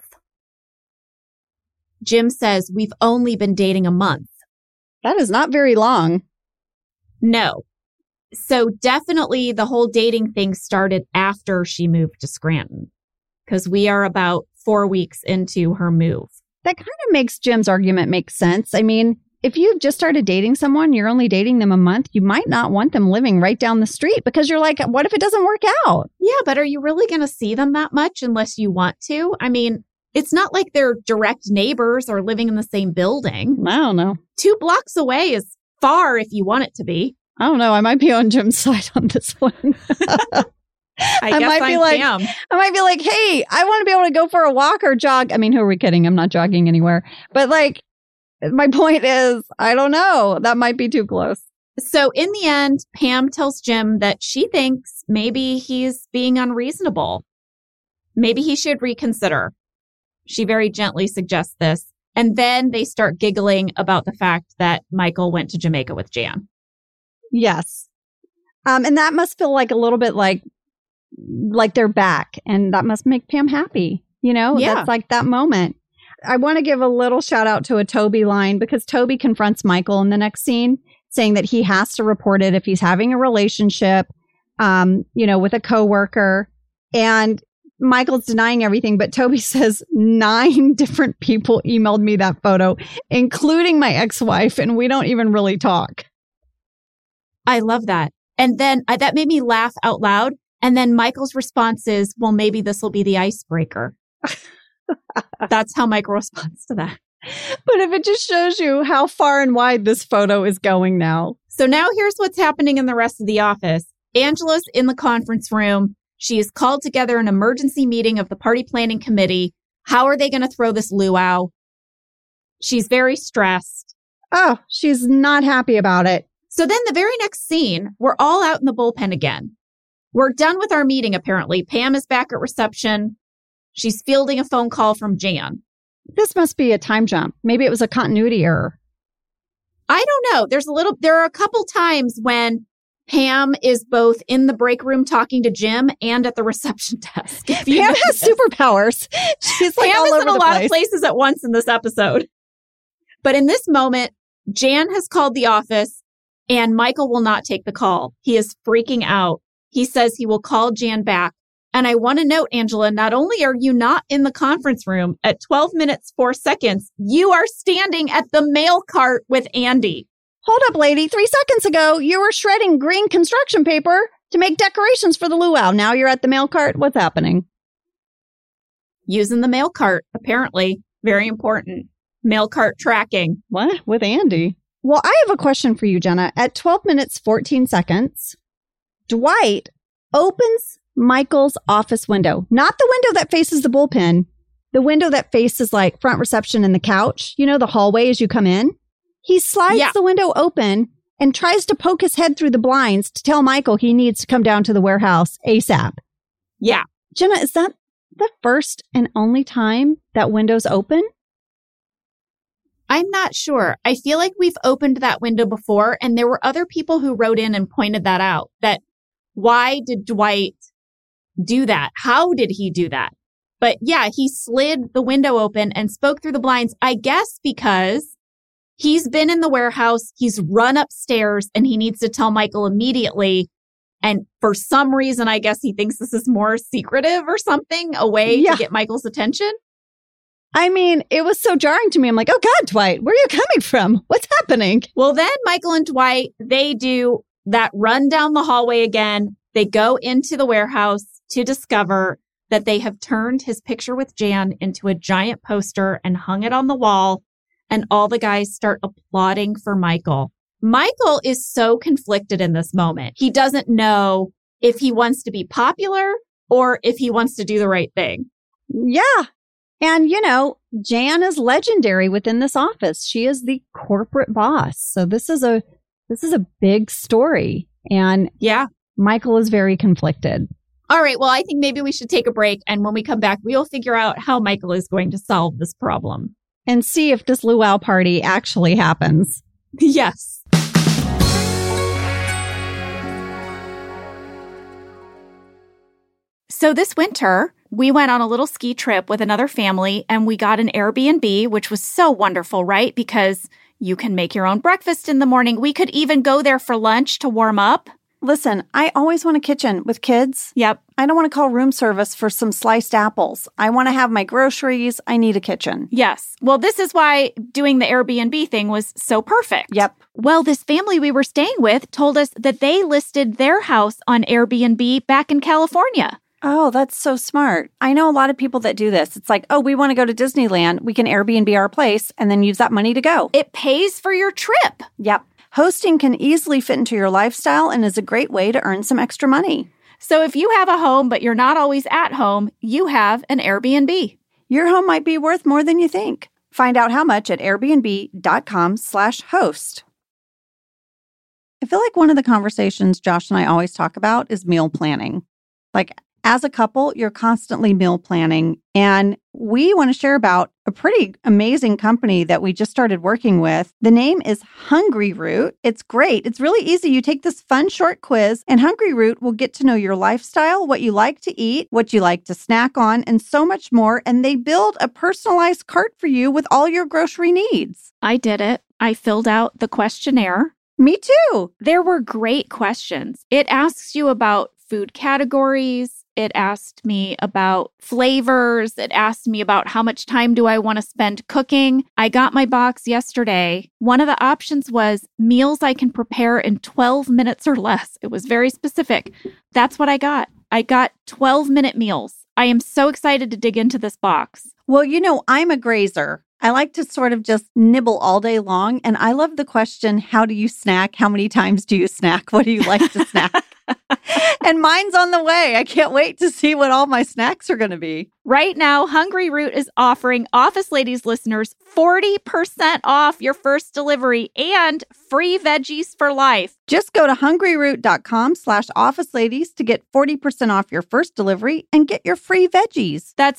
Jim says, we've only been dating a month. That is not very long. No. So definitely the whole dating thing started after she moved to Scranton because we are about 4 weeks into her move. That kind of makes Jim's argument make sense. I mean, if you've just started dating someone, you're only dating them a month, you might not want them living right down the street because you're like, what if it doesn't work out? Yeah, but are you really going to see them that much unless you want to? I mean, it's not like they're direct neighbors or living in the same building. I don't know. 2 blocks away is far if you want it to be. I don't know. I might be on Jim's side on this one. I might be like, hey, I want to be able to go for a walk or jog. I mean, who are we kidding? I'm not jogging anywhere. But like, my point is, I don't know. That might be too close. So in the end, Pam tells Jim that she thinks maybe he's being unreasonable. Maybe he should reconsider. She very gently suggests this. And then they start giggling about the fact that Michael went to Jamaica with Jan. Yes. And that must feel like a little bit like they're back. And that must make Pam happy. You know, That's like that moment. I want to give a little shout out to a Toby line because Toby confronts Michael in the next scene saying that he has to report it if he's having a relationship, with a coworker. And Michael's denying everything. But Toby says 9 different people emailed me that photo, including my ex-wife. And we don't even really talk. I love that. And then that made me laugh out loud. And then Michael's response is, well, maybe this will be the icebreaker. That's how Michael responds to that. But if it just shows you how far and wide this photo is going now. So now here's what's happening in the rest of the office. Angela's in the conference room. She has called together an emergency meeting of the party planning committee. How are they going to throw this luau? She's very stressed. Oh, she's not happy about it. So then the very next scene, we're all out in the bullpen again. We're done with our meeting, apparently. Pam is back at reception. She's fielding a phone call from Jan. This must be a time jump. Maybe it was a continuity error. I don't know. There are a couple times when Pam is both in the break room talking to Jim and at the reception desk. Pam has superpowers. She's like Pam all is over in a the lot place. of places at once in this episode. But in this moment, Jan has called the office and Michael will not take the call. He is freaking out. He says he will call Jan back. And I want to note, Angela, not only are you not in the conference room at 12 minutes, 4 seconds, you are standing at the mail cart with Andy. Hold up, lady. 3 seconds ago, you were shredding green construction paper to make decorations for the luau. Now you're at the mail cart. What's happening? Using the mail cart, apparently. Very important. Mail cart tracking. What? With Andy? Well, I have a question for you, Jenna. At 12 minutes, 14 seconds, Dwight opens Michael's office window. Not the window that faces the bullpen. The window that faces like front reception and the couch. You know, the hallway as you come in. He slides the window open and tries to poke his head through the blinds to tell Michael he needs to come down to the warehouse ASAP. Yeah. Jenna, is that the first and only time that window's open? I'm not sure. I feel like we've opened that window before, and there were other people who wrote in and pointed that out, that why did Dwight do that? How did he do that? But yeah, he slid the window open and spoke through the blinds, I guess because he's been in the warehouse, he's run upstairs, and he needs to tell Michael immediately. And for some reason, I guess he thinks this is more secretive or something, a way to get Michael's attention. I mean, it was so jarring to me. I'm like, oh God, Dwight, where are you coming from? What's happening? Well, then Michael and Dwight, they do that run down the hallway again. They go into the warehouse to discover that they have turned his picture with Jan into a giant poster and hung it on the wall. And all the guys start applauding for Michael. Michael is so conflicted in this moment. He doesn't know if he wants to be popular or if he wants to do the right thing. Yeah. And, you know, Jan is legendary within this office. She is the corporate boss. So this is a big story. And Michael is very conflicted. All right. Well, I think maybe we should take a break. And when we come back, we'll figure out how Michael is going to solve this problem. And see if this luau party actually happens. Yes. So this winter, we went on a little ski trip with another family and we got an Airbnb, which was so wonderful, right? Because you can make your own breakfast in the morning. We could even go there for lunch to warm up. Listen, I always want a kitchen with kids. Yep. I don't want to call room service for some sliced apples. I want to have my groceries. I need a kitchen. Yes. Well, this is why doing the Airbnb thing was so perfect. Yep. Well, this family we were staying with told us that they listed their house on Airbnb back in California. Oh, that's so smart. I know a lot of people that do this. It's like, oh, we want to go to Disneyland. We can Airbnb our place and then use that money to go. It pays for your trip. Yep. Hosting can easily fit into your lifestyle and is a great way to earn some extra money. So if you have a home, but you're not always at home, you have an Airbnb. Your home might be worth more than you think. Find out how much at airbnb.com/host. I feel like one of the conversations Josh and I always talk about is meal planning. Like, as a couple, you're constantly meal planning. And we want to share about a pretty amazing company that we just started working with. The name is Hungryroot. It's great. It's really easy. You take this fun short quiz, and Hungryroot will get to know your lifestyle, what you like to eat, what you like to snack on, and so much more. And they build a personalized cart for you with all your grocery needs. I did it. I filled out the questionnaire. Me too. There were great questions. It asks you about food categories. It asked me about flavors. It asked me about how much time do I want to spend cooking. I got my box yesterday. One of the options was meals I can prepare in 12 minutes or less. It was very specific. That's what I got. I got 12-minute meals. I am so excited to dig into this box. Well, you know, I'm a grazer. I like to sort of just nibble all day long. And I love the question, how do you snack? How many times do you snack? What do you like to snack? And mine's on the way. I can't wait to see what all my snacks are going to be. Right now, Hungryroot is offering Office Ladies listeners 40% off your first delivery and free veggies for life. Just go to hungryroot.com/officeladies to get 40% off your first delivery and get your free veggies. That's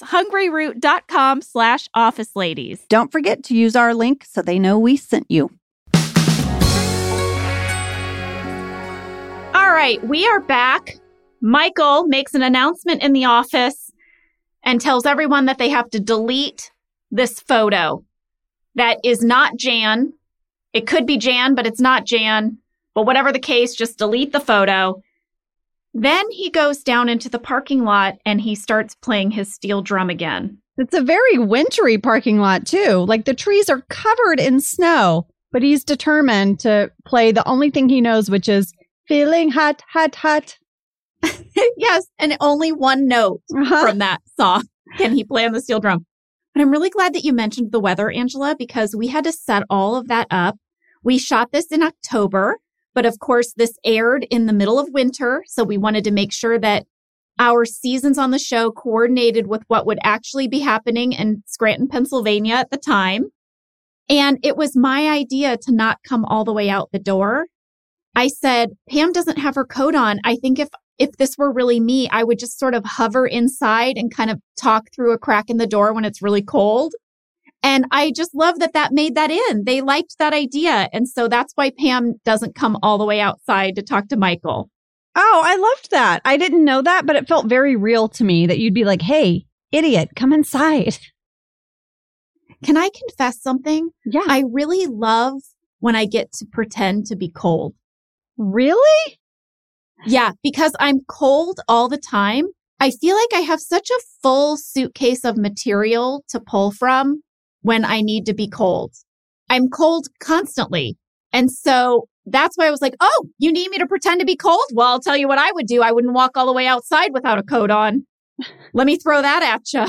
hungryroot.com/officeladies. Don't forget to use our link so they know we sent you. All right, we are back. Michael makes an announcement in the office and tells everyone that they have to delete this photo. That is not Jan. It could be Jan, but it's not Jan. But whatever the case, just delete the photo. Then he goes down into the parking lot and he starts playing his steel drum again. It's a very wintry parking lot, too. Like the trees are covered in snow, but he's determined to play the only thing he knows, which is feeling hot, hot, hot. Yes, and only one note from that song can he play on the steel drum. But I'm really glad that you mentioned the weather, Angela, because we had to set all of that up. We shot this in October, but of course this aired in the middle of winter. So we wanted to make sure that our seasons on the show coordinated with what would actually be happening in Scranton, Pennsylvania at the time. And it was my idea to not come all the way out the door. I said, Pam doesn't have her coat on. I think if this were really me, I would just sort of hover inside and kind of talk through a crack in the door when it's really cold. And I just love that made that in. They liked that idea. And so that's why Pam doesn't come all the way outside to talk to Michael. Oh, I loved that. I didn't know that, but it felt very real to me that you'd be like, hey, idiot, come inside. Can I confess something? Yeah. I really love when I get to pretend to be cold. Really? Yeah, because I'm cold all the time. I feel like I have such a full suitcase of material to pull from when I need to be cold. I'm cold constantly. And so that's why I was like, oh, you need me to pretend to be cold? Well, I'll tell you what I would do. I wouldn't walk all the way outside without a coat on. Let me throw that at you.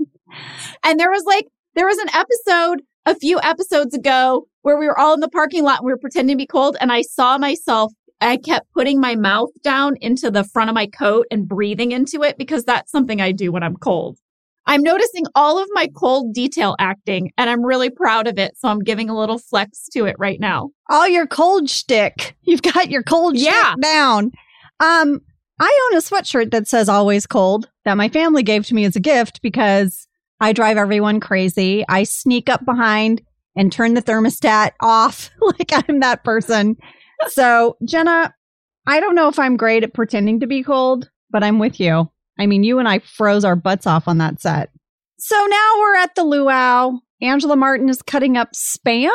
And there was an episode a few episodes ago where we were all in the parking lot and we were pretending to be cold. And I saw myself, I kept putting my mouth down into the front of my coat and breathing into it because that's something I do when I'm cold. I'm noticing all of my cold detail acting and I'm really proud of it. So I'm giving a little flex to it right now. All your cold shtick. You've got your cold shtick down. I own a sweatshirt that says always cold that my family gave to me as a gift because I drive everyone crazy. I sneak up behind and turn the thermostat off like I'm that person. So, Jenna, I don't know if I'm great at pretending to be cold, but I'm with you. I mean, you and I froze our butts off on that set. So now we're at the luau. Angela Martin is cutting up Spam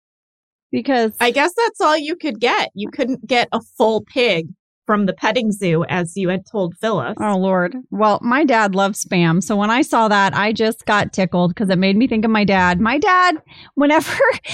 because I guess that's all you could get. You couldn't get a full pig from the petting zoo, as you had told Phyllis. Oh, Lord. Well, my dad loves Spam. So when I saw that, I just got tickled because it made me think of my dad. My dad, whenever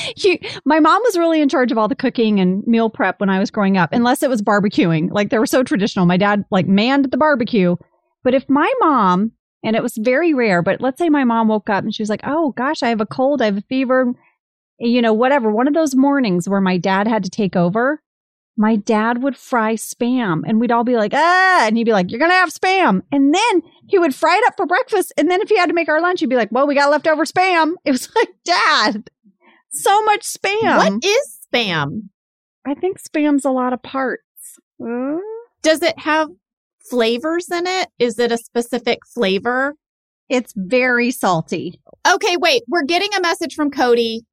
my mom was really in charge of all the cooking and meal prep when I was growing up, unless it was barbecuing. Like they were so traditional. My dad manned the barbecue. But if my mom, and it was very rare, but let's say my mom woke up and she was like, oh gosh, I have a cold, I have a fever, whatever. One of those mornings where my dad had to take over, my dad would fry Spam and we'd all be like, and he'd be like, you're going to have Spam. And then he would fry it up for breakfast. And then if he had to make our lunch, he'd be like, well, we got leftover Spam. It was like, Dad, so much Spam. What is Spam? I think Spam's a lot of parts. Does it have flavors in it? Is it a specific flavor? It's very salty. Okay, wait, we're getting a message from Cody.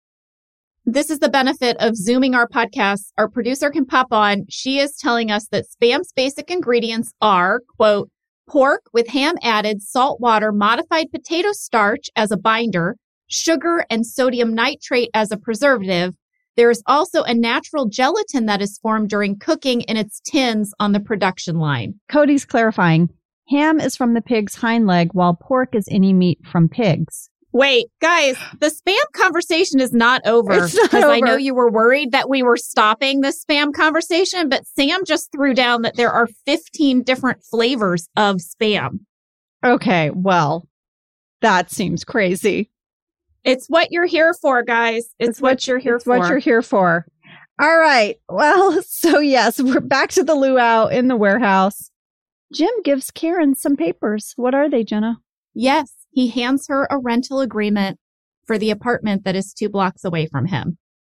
This is the benefit of Zooming our podcasts. Our producer can pop on. She is telling us that Spam's basic ingredients are, quote, pork with ham added, salt water, modified potato starch as a binder, sugar and sodium nitrate as a preservative. There is also a natural gelatin that is formed during cooking in its tins on the production line. Cody's clarifying. Ham is from the pig's hind leg, while pork is any meat from pigs. Wait, guys, the Spam conversation is not over. It's not because over. I know you were worried that we were stopping the Spam conversation, but Sam just threw down that there are 15 different flavors of Spam. Okay, well, that seems crazy. It's what you're here for, guys. It's what you're here for. What you're here for. All right. Well, so yes, we're back to the luau in the warehouse. Jim gives Karen some papers. What are they, Jenna? Yes, he hands her a rental agreement for the apartment that is 2 blocks away from him.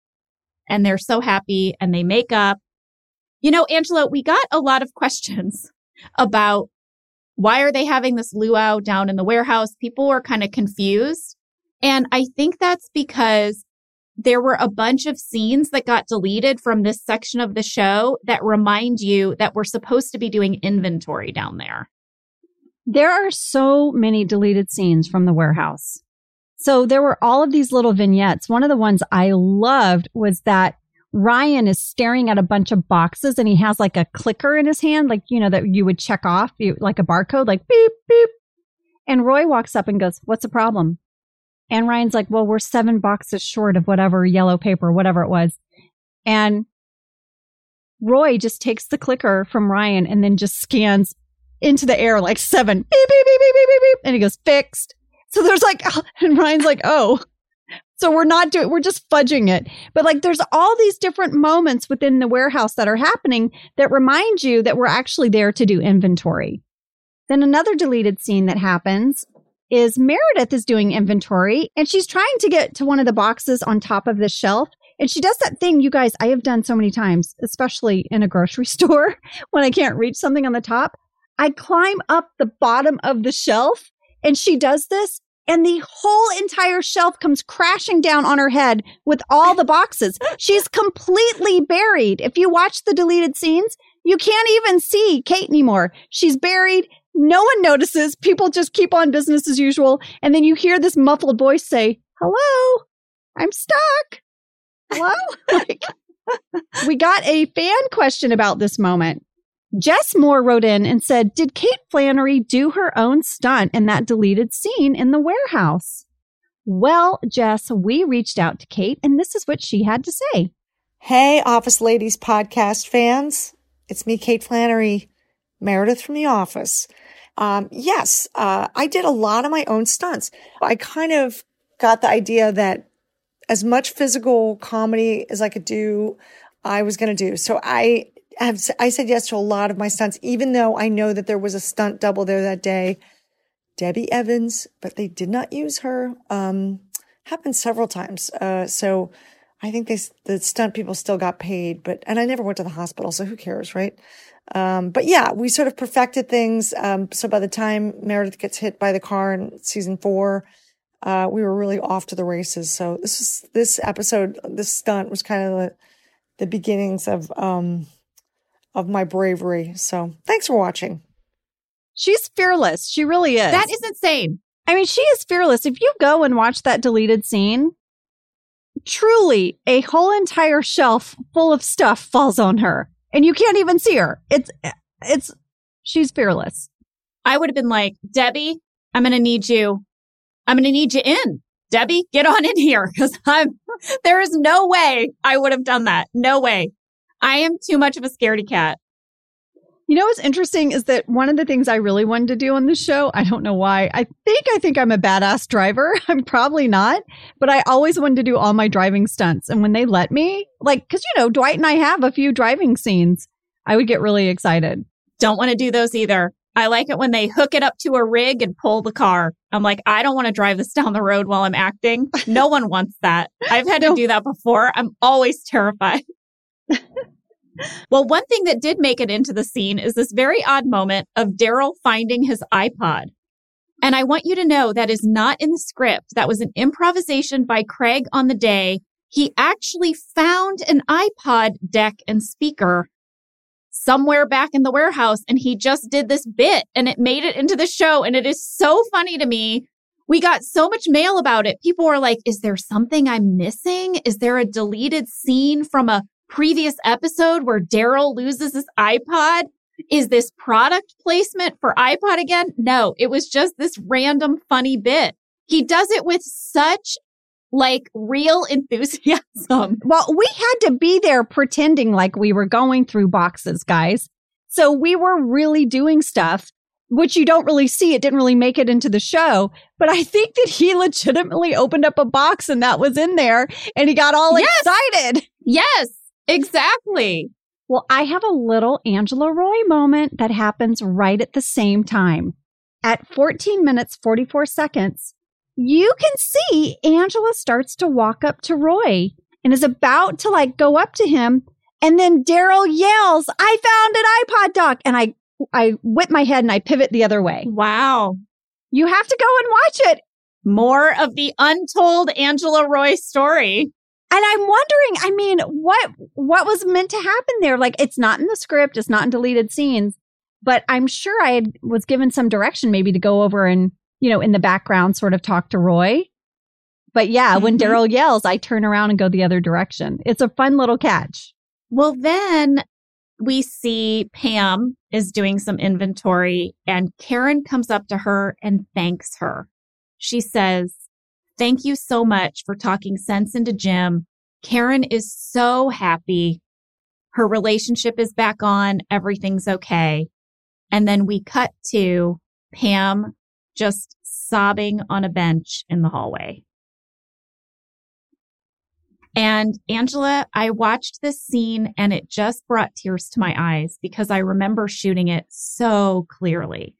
And they're so happy and they make up. You know, Angela, we got a lot of questions about why are they having this luau down in the warehouse? People were kind of confused. And I think that's because there were a bunch of scenes that got deleted from this section of the show that remind you that we're supposed to be doing inventory down there. There are so many deleted scenes from the warehouse. So there were all of these little vignettes. One of the ones I loved was that Ryan is staring at a bunch of boxes and he has like a clicker in his hand, like, you know, that you would check off, like a barcode, like beep, beep. And Roy walks up and goes, what's the problem? And Ryan's like, well, we're 7 boxes short of whatever yellow paper, whatever it was. And Roy just takes the clicker from Ryan and then just scans into the air like 7, beep, beep, beep, beep, beep, beep, beep. And he goes, fixed. So there's like, and Ryan's like, oh. So we're just fudging it. But like there's all these different moments within the warehouse that are happening that remind you that we're actually there to do inventory. Then another deleted scene that happens is Meredith is doing inventory and she's trying to get to one of the boxes on top of the shelf. And she does that thing, you guys, I have done so many times, especially in a grocery store when I can't reach something on the top. I climb up the bottom of the shelf and she does this. And the whole entire shelf comes crashing down on her head with all the boxes. She's completely buried. If you watch the deleted scenes, you can't even see Kate anymore. She's buried. No one notices. People just keep on business as usual. And then you hear this muffled voice say, hello, I'm stuck. Hello? We got a fan question about this moment. Jess Moore wrote in and said, did Kate Flannery do her own stunt in that deleted scene in the warehouse? Well, Jess, we reached out to Kate and this is what she had to say. Hey, Office Ladies podcast fans. It's me, Kate Flannery, Meredith from The Office. Yes, I did a lot of my own stunts. I kind of got the idea that as much physical comedy as I could do, I was going to do. So I said yes to a lot of my stunts, even though I know that there was a stunt double there that day, Debbie Evans, but they did not use her. Happened several times. So I think the stunt people still got paid, and I never went to the hospital, so who cares, right? But yeah, we sort of perfected things. So by the time Meredith gets hit by the car in season 4, we were really off to the races. So this episode, this stunt was kind of the beginnings of my bravery. So thanks for watching. She's fearless. She really is. That is insane. I mean, she is fearless. If you go and watch that deleted scene, truly a whole entire shelf full of stuff falls on her and you can't even see her. She's fearless. I would have been like, Debbie, I'm going to need you in. Debbie, get on in here because there is no way I would have done that. No way. I am too much of a scaredy cat. You know what's interesting is that one of the things I really wanted to do on this show, I don't know why, I think I'm a badass driver. I'm probably not, but I always wanted to do all my driving stunts. And when they let me, like, because, you know, Dwight and I have a few driving scenes, I would get really excited. Don't want to do those either. I like it when they hook it up to a rig and pull the car. I'm like, I don't want to drive this down the road while I'm acting. No one wants that. I've had to do that before. I'm always terrified. Well, one thing that did make it into the scene is this very odd moment of Daryl finding his iPod. And I want you to know that is not in the script. That was an improvisation by Craig on the day. He actually found an iPod deck and speaker somewhere back in the warehouse, and he just did this bit, and it made it into the show, and it is so funny to me. We got so much mail about it. People were like, is there something I'm missing? Is there a deleted scene from a previous episode where Daryl loses his iPod? Is this product placement for iPod again? No, it was just this random funny bit. He does it with such like real enthusiasm. Well, we had to be there pretending like we were going through boxes, guys. So we were really doing stuff, which you don't really see. It didn't really make it into the show. But I think that he legitimately opened up a box and that was in there and he got all excited. Yes, exactly. Well, I have a little Angela Roy moment that happens right at the same time. At 14 minutes, 44 seconds, you can see Angela starts to walk up to Roy and is about to like go up to him. And then Daryl yells, I found an iPod dock. And I whip my head and I pivot the other way. Wow. You have to go and watch it. More of the untold Angela Roy story. And I'm wondering, I mean, what was meant to happen there? Like, it's not in the script. It's not in deleted scenes. But I'm sure was given some direction maybe to go over and, you know, in the background sort of talk to Roy. But yeah, when Daryl yells, I turn around and go the other direction. It's a fun little catch. Well, then we see Pam is doing some inventory and Karen comes up to her and thanks her. She says, "Thank you so much for talking sense into Jim. Karen is so happy. Her relationship is back on. Everything's okay." And then we cut to Pam just sobbing on a bench in the hallway. And Angela, I watched this scene and it just brought tears to my eyes because I remember shooting it so clearly.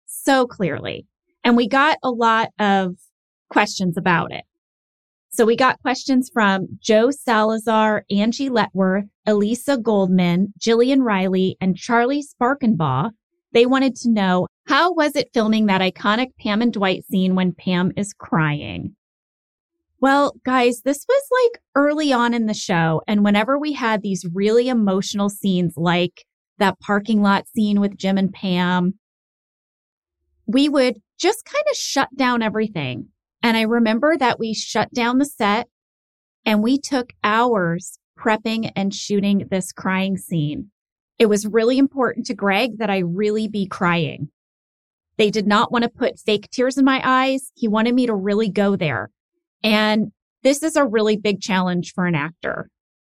And we got a lot of questions about it. So we got questions from Joe Salazar, Angie Letworth, Elisa Goldman, Jillian Riley, and Charlie Sparkenbaugh. They wanted to know, how was it filming that iconic Pam and Dwight scene when Pam is crying? Well, guys, this was like early on in the show. And whenever we had these really emotional scenes, like that parking lot scene with Jim and Pam, we would just kind of shut down everything. And I remember that we shut down the set and we took hours prepping and shooting this crying scene. It was really important to Greg that I really be crying. They did not want to put fake tears in my eyes. He wanted me to really go there. And this is a really big challenge for an actor.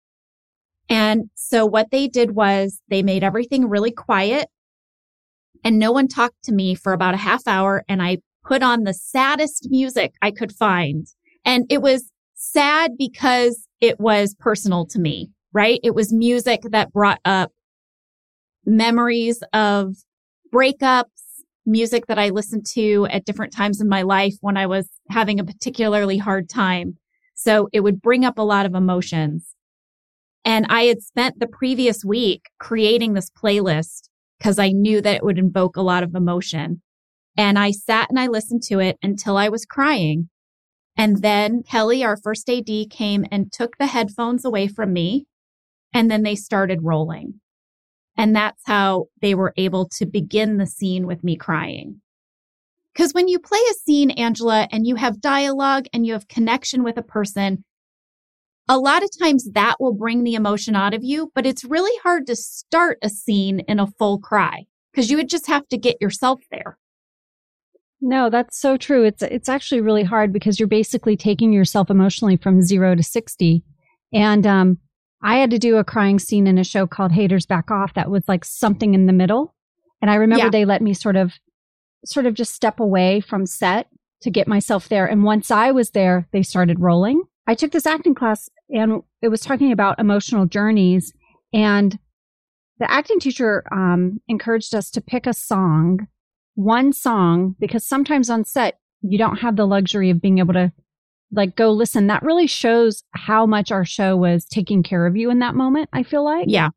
And so what they did was they made everything really quiet and no one talked to me for about a half hour. And I put on the saddest music I could find. And it was sad because it was personal to me, right? It was music that brought up memories of breakups, music that I listened to at different times in my life when I was having a particularly hard time. So it would bring up a lot of emotions. And I had spent the previous week creating this playlist because I knew that it would invoke a lot of emotion. And I sat and I listened to it until I was crying. And then Kelly, our first AD, came and took the headphones away from me. And then they started rolling. And that's how they were able to begin the scene with me crying. Because when you play a scene, Angela, and you have dialogue and you have connection with a person, a lot of times that will bring the emotion out of you, but it's really hard to start a scene in a full cry because you would just have to get yourself there. No, that's so true. It's actually really hard because you're basically taking yourself emotionally from 0 to 60. And I had to do a crying scene in a show called Haters Back Off that was like something in the middle. And I remember they let me sort of just step away from set to get myself there. And once I was there, they started rolling. I took this acting class and it was talking about emotional journeys. And the acting teacher encouraged us to pick a song, one song, because sometimes on set, you don't have the luxury of being able to like go listen. That really shows how much our show was taking care of you in that moment, I feel like. Yeah.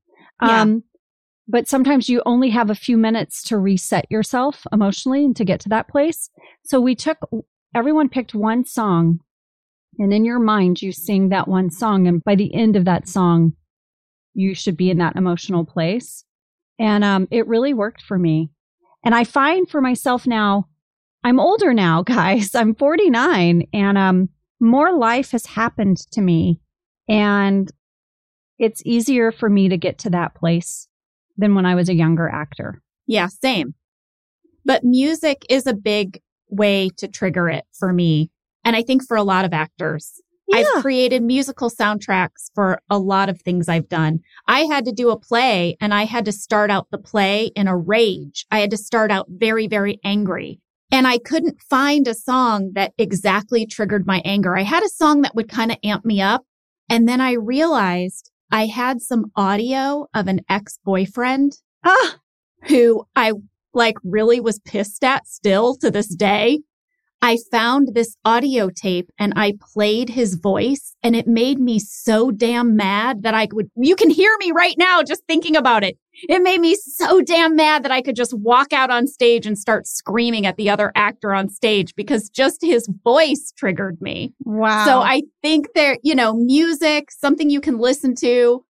But sometimes you only have a few minutes to reset yourself emotionally and to get to that place. So everyone picked one song, and in your mind, you sing that one song. And by the end of that song, you should be in that emotional place. And it really worked for me. And I find for myself now, I'm older now, guys. I'm 49 and more life has happened to me. And it's easier for me to get to that place than when I was a younger actor. Yeah, same. But music is a big way to trigger it for me. And I think for a lot of actors. Yeah. I've created musical soundtracks for a lot of things I've done. I had to do a play and I had to start out the play in a rage. I had to start out very, very angry. And I couldn't find a song that exactly triggered my anger. I had a song that would kind of amp me up. And then I realized I had some audio of an ex-boyfriend who I really was pissed at still to this day. I found this audio tape and I played his voice and it made me so damn mad that you can hear me right now just thinking about it. It made me so damn mad that I could just walk out on stage and start screaming at the other actor on stage because just his voice triggered me. Wow. So I think music, something you can listen to.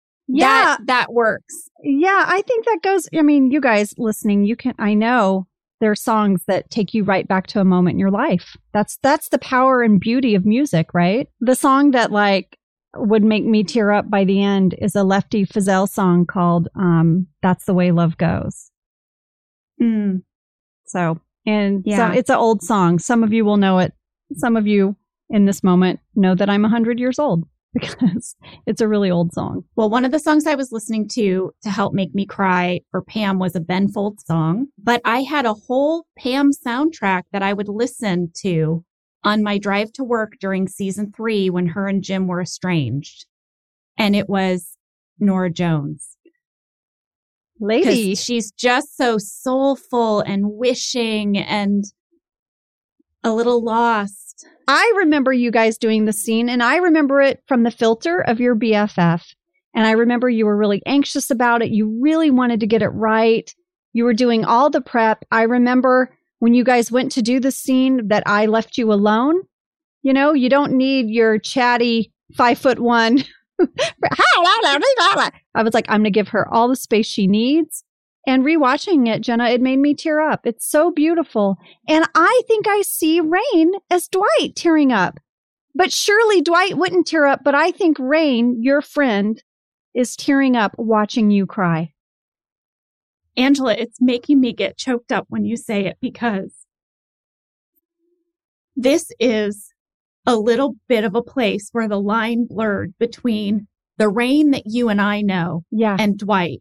Yeah. That works. Yeah, I think that goes, you guys listening, I know They're songs that take you right back to a moment in your life. That's the power and beauty of music, right? The song that would make me tear up by the end is a Lefty Frizzell song called That's the Way Love Goes. So it's an old song. Some of you will know it. Some of you in this moment know that I'm 100 years old because it's a really old song. Well, one of the songs I was listening to help make me cry for Pam was a Ben Folds song, but I had a whole Pam soundtrack that I would listen to on my drive to work during season 3 when her and Jim were estranged. And it was Norah Jones. Lady. She's just so soulful and wishing and a little lost. I remember you guys doing the scene, and I remember it from the filter of your BFF. And I remember you were really anxious about it. You really wanted to get it right. You were doing all the prep. I remember when you guys went to do the scene that I left you alone. You know, you don't need your chatty 5'1". I was like, I'm going to give her all the space she needs. And rewatching it, Jenna, it made me tear up. It's so beautiful. And I think I see Rain as Dwight tearing up. But surely Dwight wouldn't tear up. But I think Rain, your friend, is tearing up watching you cry. Angela, it's making me get choked up when you say it because this is a little bit of a place where the line blurred between the Rain that you and I know and Dwight.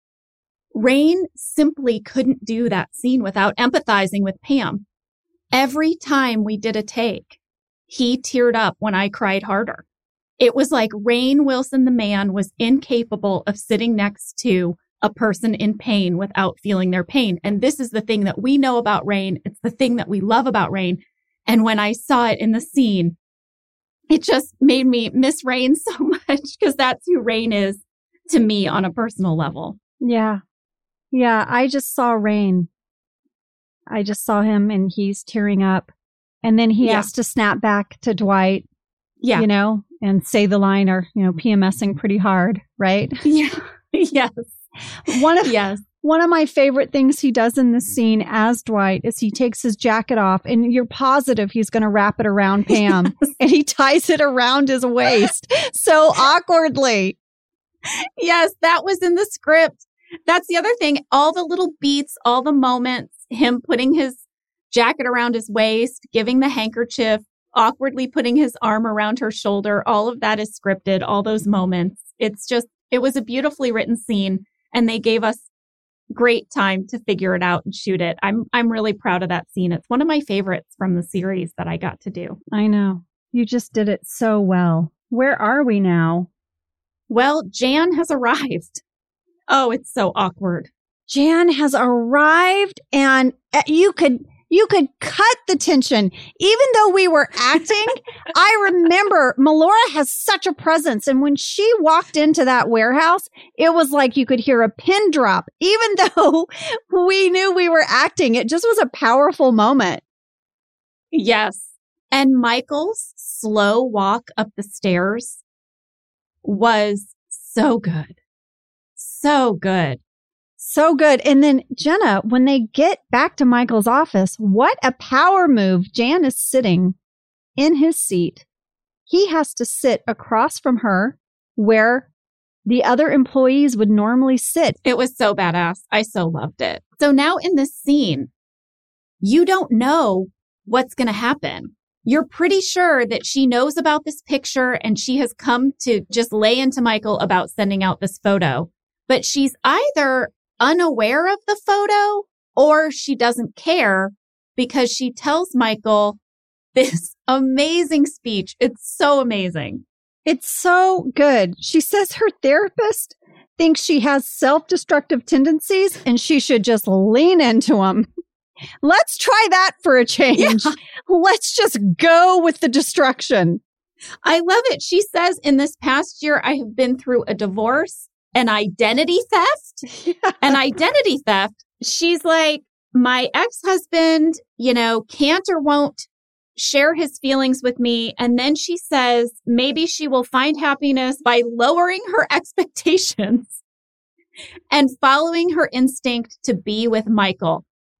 Rain simply couldn't do that scene without empathizing with Pam. Every time we did a take, he teared up when I cried harder. It was like Rainn Wilson, the man, was incapable of sitting next to a person in pain without feeling their pain. And this is the thing that we know about Rain. It's the thing that we love about Rain. And when I saw it in the scene, it just made me miss Rain so much because that's who Rain is to me on a personal level. Yeah. Yeah, I just saw Rain. I just saw him and he's tearing up. And then he has to snap back to Dwight, you know, and say the line or, you know, PMSing pretty hard, right? Yeah. Yes. One of my favorite things he does in this scene as Dwight is he takes his jacket off and you're positive he's going to wrap it around Pam and he ties it around his waist so awkwardly. Yes, that was in the script. That's the other thing. All the little beats, all the moments, him putting his jacket around his waist, giving the handkerchief, awkwardly putting his arm around her shoulder. All of that is scripted, all those moments. It was a beautifully written scene and they gave us great time to figure it out and shoot it. I'm really proud of that scene. It's one of my favorites from the series that I got to do. I know. You just did it so well. Where are we now? Well, Jan has arrived. Oh, it's so awkward. Jan has arrived and you could cut the tension. Even though we were acting, I remember Melora has such a presence. And when she walked into that warehouse, it was like you could hear a pin drop. Even though we knew we were acting, it just was a powerful moment. Yes. And Michael's slow walk up the stairs was so good. So good. So good. And then Jenna, when they get back to Michael's office, what a power move. Jan is sitting in his seat. He has to sit across from her where the other employees would normally sit. It was so badass. I so loved it. So now in this scene, you don't know what's going to happen. You're pretty sure that she knows about this picture and she has come to just lay into Michael about sending out this photo. But she's either unaware of the photo or she doesn't care because she tells Michael this amazing speech. It's so amazing. It's so good. She says her therapist thinks she has self-destructive tendencies and she should just lean into them. Let's try that for a change. Yeah. Let's just go with the destruction. I love it. She says, in this past year, I have been through a divorce, an identity theft, an identity theft. She's like, my ex-husband, can't or won't share his feelings with me. And then she says, maybe she will find happiness by lowering her expectations and following her instinct to be with Michael.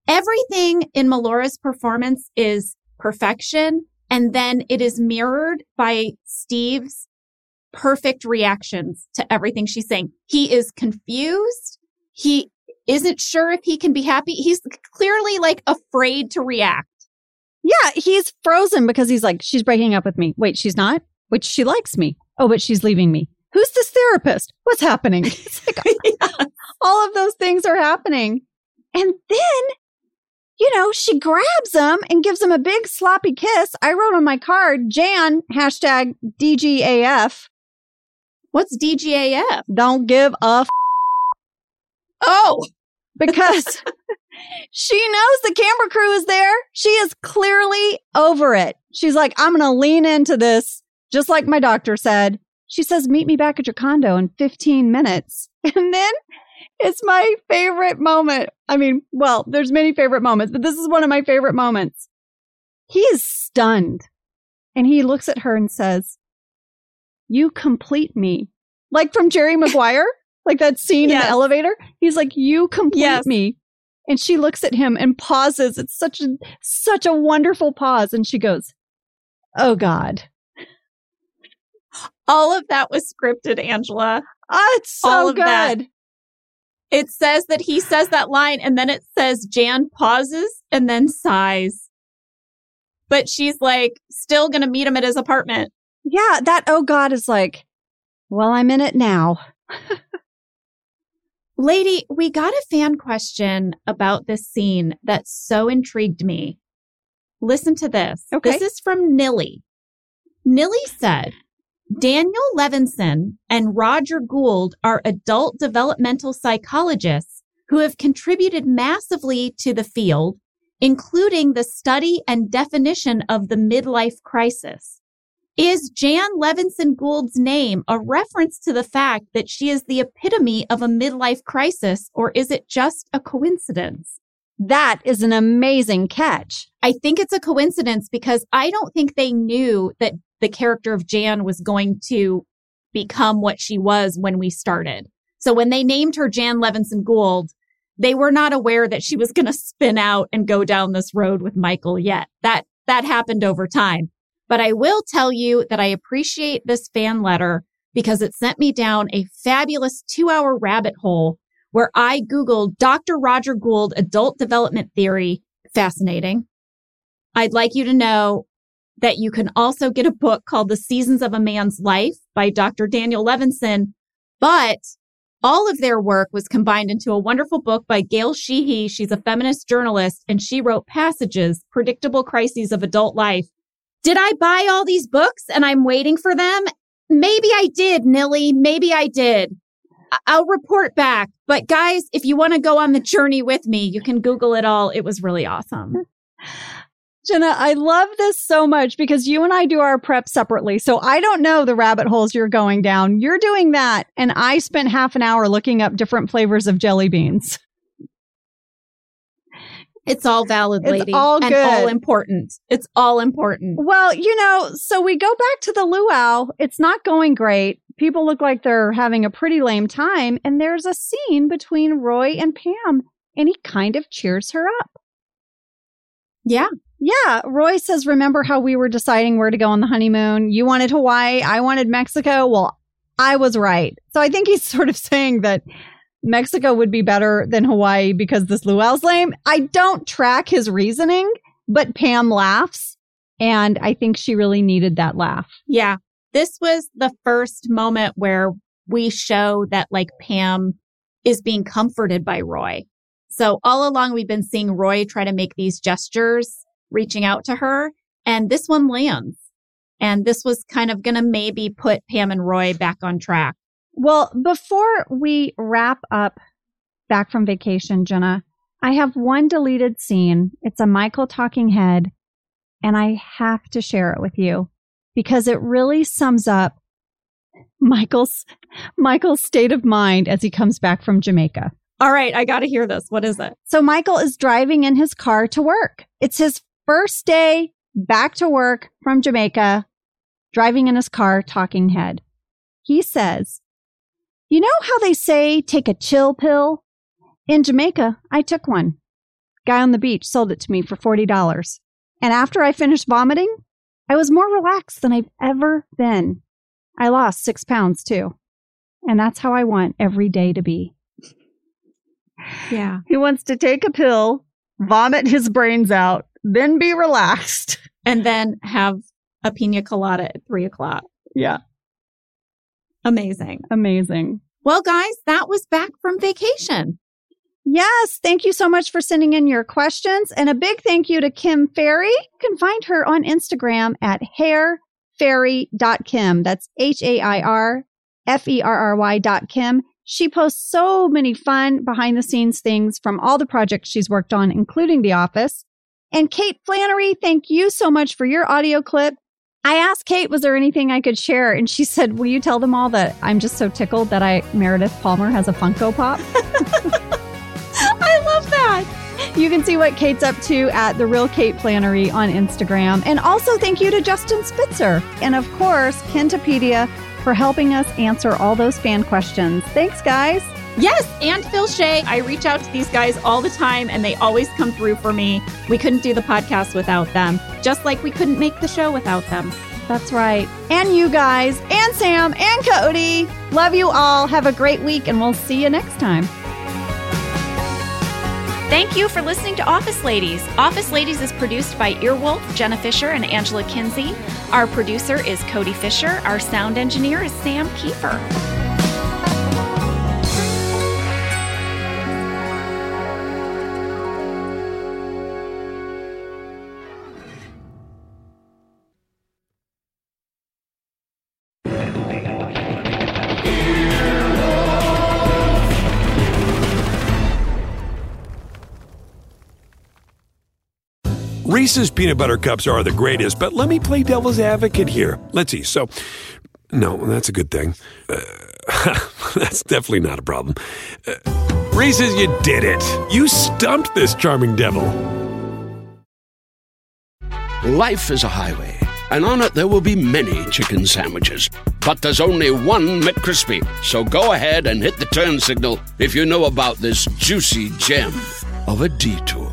Everything in Melora's performance is perfection. And then it is mirrored by Steve's perfect reactions to everything she's saying. He is confused. He isn't sure if he can be happy. He's clearly like afraid to react. Yeah, he's frozen because he's like, she's breaking up with me. Wait, she's not? Wait, she likes me. Oh, but she's leaving me. Who's this therapist? What's happening? It's like, yeah. All of those things are happening. And then, she grabs him and gives him a big sloppy kiss. I wrote on my card, Jan, hashtag DGAF. What's DGAF? Don't give a f. Oh, because she knows the camera crew is there. She is clearly over it. She's like, I'm going to lean into this, just like my doctor said. She says, meet me back at your condo in 15 minutes. And then it's my favorite moment. I mean, well, there's many favorite moments, but this is one of my favorite moments. He is stunned. And he looks at her and says, you complete me. Like from Jerry Maguire, like that scene in the elevator. He's like, you complete me. And she looks at him and pauses. It's such a wonderful pause. And she goes, oh God. All of that was scripted, Angela. It's so good. That. It says that he says that line and then it says Jan pauses and then sighs. But she's like, still going to meet him at his apartment. Yeah, that oh God is like, well, I'm in it now. Lady, we got a fan question about this scene that so intrigued me. Listen to this. Okay. This is from Nilly. Nilly said, Daniel Levinson and Roger Gould are adult developmental psychologists who have contributed massively to the field, including the study and definition of the midlife crisis. Is Jan Levinson Gould's name a reference to the fact that she is the epitome of a midlife crisis, or is it just a coincidence? That is an amazing catch. I think it's a coincidence because I don't think they knew that the character of Jan was going to become what she was when we started. So when they named her Jan Levinson Gould, they were not aware that she was going to spin out and go down this road with Michael yet. That happened over time. But I will tell you that I appreciate this fan letter because it sent me down a fabulous 2-hour rabbit hole where I Googled Dr. Roger Gould adult development theory. Fascinating. I'd like you to know that you can also get a book called The Seasons of a Man's Life by Dr. Daniel Levinson, but all of their work was combined into a wonderful book by Gail Sheehy. She's a feminist journalist, and she wrote Passages, Predictable Crises of Adult Life. Did I buy all these books and I'm waiting for them? Maybe I did, Nilly. Maybe I did. I'll report back. But guys, if you want to go on the journey with me, you can Google it all. It was really awesome. Jenna, I love this so much because you and I do our prep separately. So I don't know the rabbit holes you're going down. You're doing that. And I spent half an hour looking up different flavors of jelly beans. It's all valid, lady. It's all good. And all important. It's all important. Well, so we go back to the luau. It's not going great. People look like they're having a pretty lame time. And there's a scene between Roy and Pam, and he kind of cheers her up. Yeah. Yeah. Roy says, remember how we were deciding where to go on the honeymoon? You wanted Hawaii. I wanted Mexico. Well, I was right. So I think he's sort of saying that Mexico would be better than Hawaii because this luau's lame. I don't track his reasoning, but Pam laughs. And I think she really needed that laugh. Yeah. This was the first moment where we show that Pam is being comforted by Roy. So all along we've been seeing Roy try to make these gestures, reaching out to her. And this one lands. And this was kind of going to maybe put Pam and Roy back on track. Well, before we wrap up Back from Vacation, Jenna, I have one deleted scene. It's a Michael talking head, and I have to share it with you because it really sums up Michael's state of mind as he comes back from Jamaica. All right, I got to hear this. What is it? So Michael is driving in his car to work. It's his first day back to work from Jamaica, driving in his car, talking head. He says, you know how they say take a chill pill? In Jamaica, I took one. Guy on the beach sold it to me for $40. And after I finished vomiting, I was more relaxed than I've ever been. I lost 6 pounds too. And that's how I want every day to be. Yeah. He wants to take a pill, vomit his brains out, then be relaxed. And then have a pina colada at 3:00. Yeah. Amazing. Amazing. Well, guys, that was Back from Vacation. Yes. Thank you so much for sending in your questions. And a big thank you to Kim Ferry. You can find her on Instagram at hairferry.kim. That's HAIRFERRY.kim. She posts so many fun behind the scenes things from all the projects she's worked on, including The Office. And Kate Flannery, thank you so much for your audio clip. I asked Kate, was there anything I could share? And she said, will you tell them all that I'm just so tickled that Meredith Palmer has a Funko Pop? I love that. You can see what Kate's up to at The Real Kate Flannery on Instagram. And also thank you to Justin Spitzer. And of course, Kentopedia for helping us answer all those fan questions. Thanks, guys. Yes, and Phil Shea. I reach out to these guys all the time, and they always come through for me. We couldn't do the podcast without them, just like we couldn't make the show without them. That's right. And you guys, and Sam, and Cody. Love you all. Have a great week, and we'll see you next time. Thank you for listening to Office Ladies. Office Ladies is produced by Earwolf, Jenna Fisher, and Angela Kinsey. Our producer is Cody Fisher. Our sound engineer is Sam Kiefer. Reese's Peanut Butter Cups are the greatest, but let me play devil's advocate here. Let's see. So, no, that's a good thing. That's definitely not a problem. Reese's, you did it. You stumped this charming devil. Life is a highway, and on it there will be many chicken sandwiches. But there's only one McCrispy. So go ahead and hit the turn signal if you know about this juicy gem of a detour.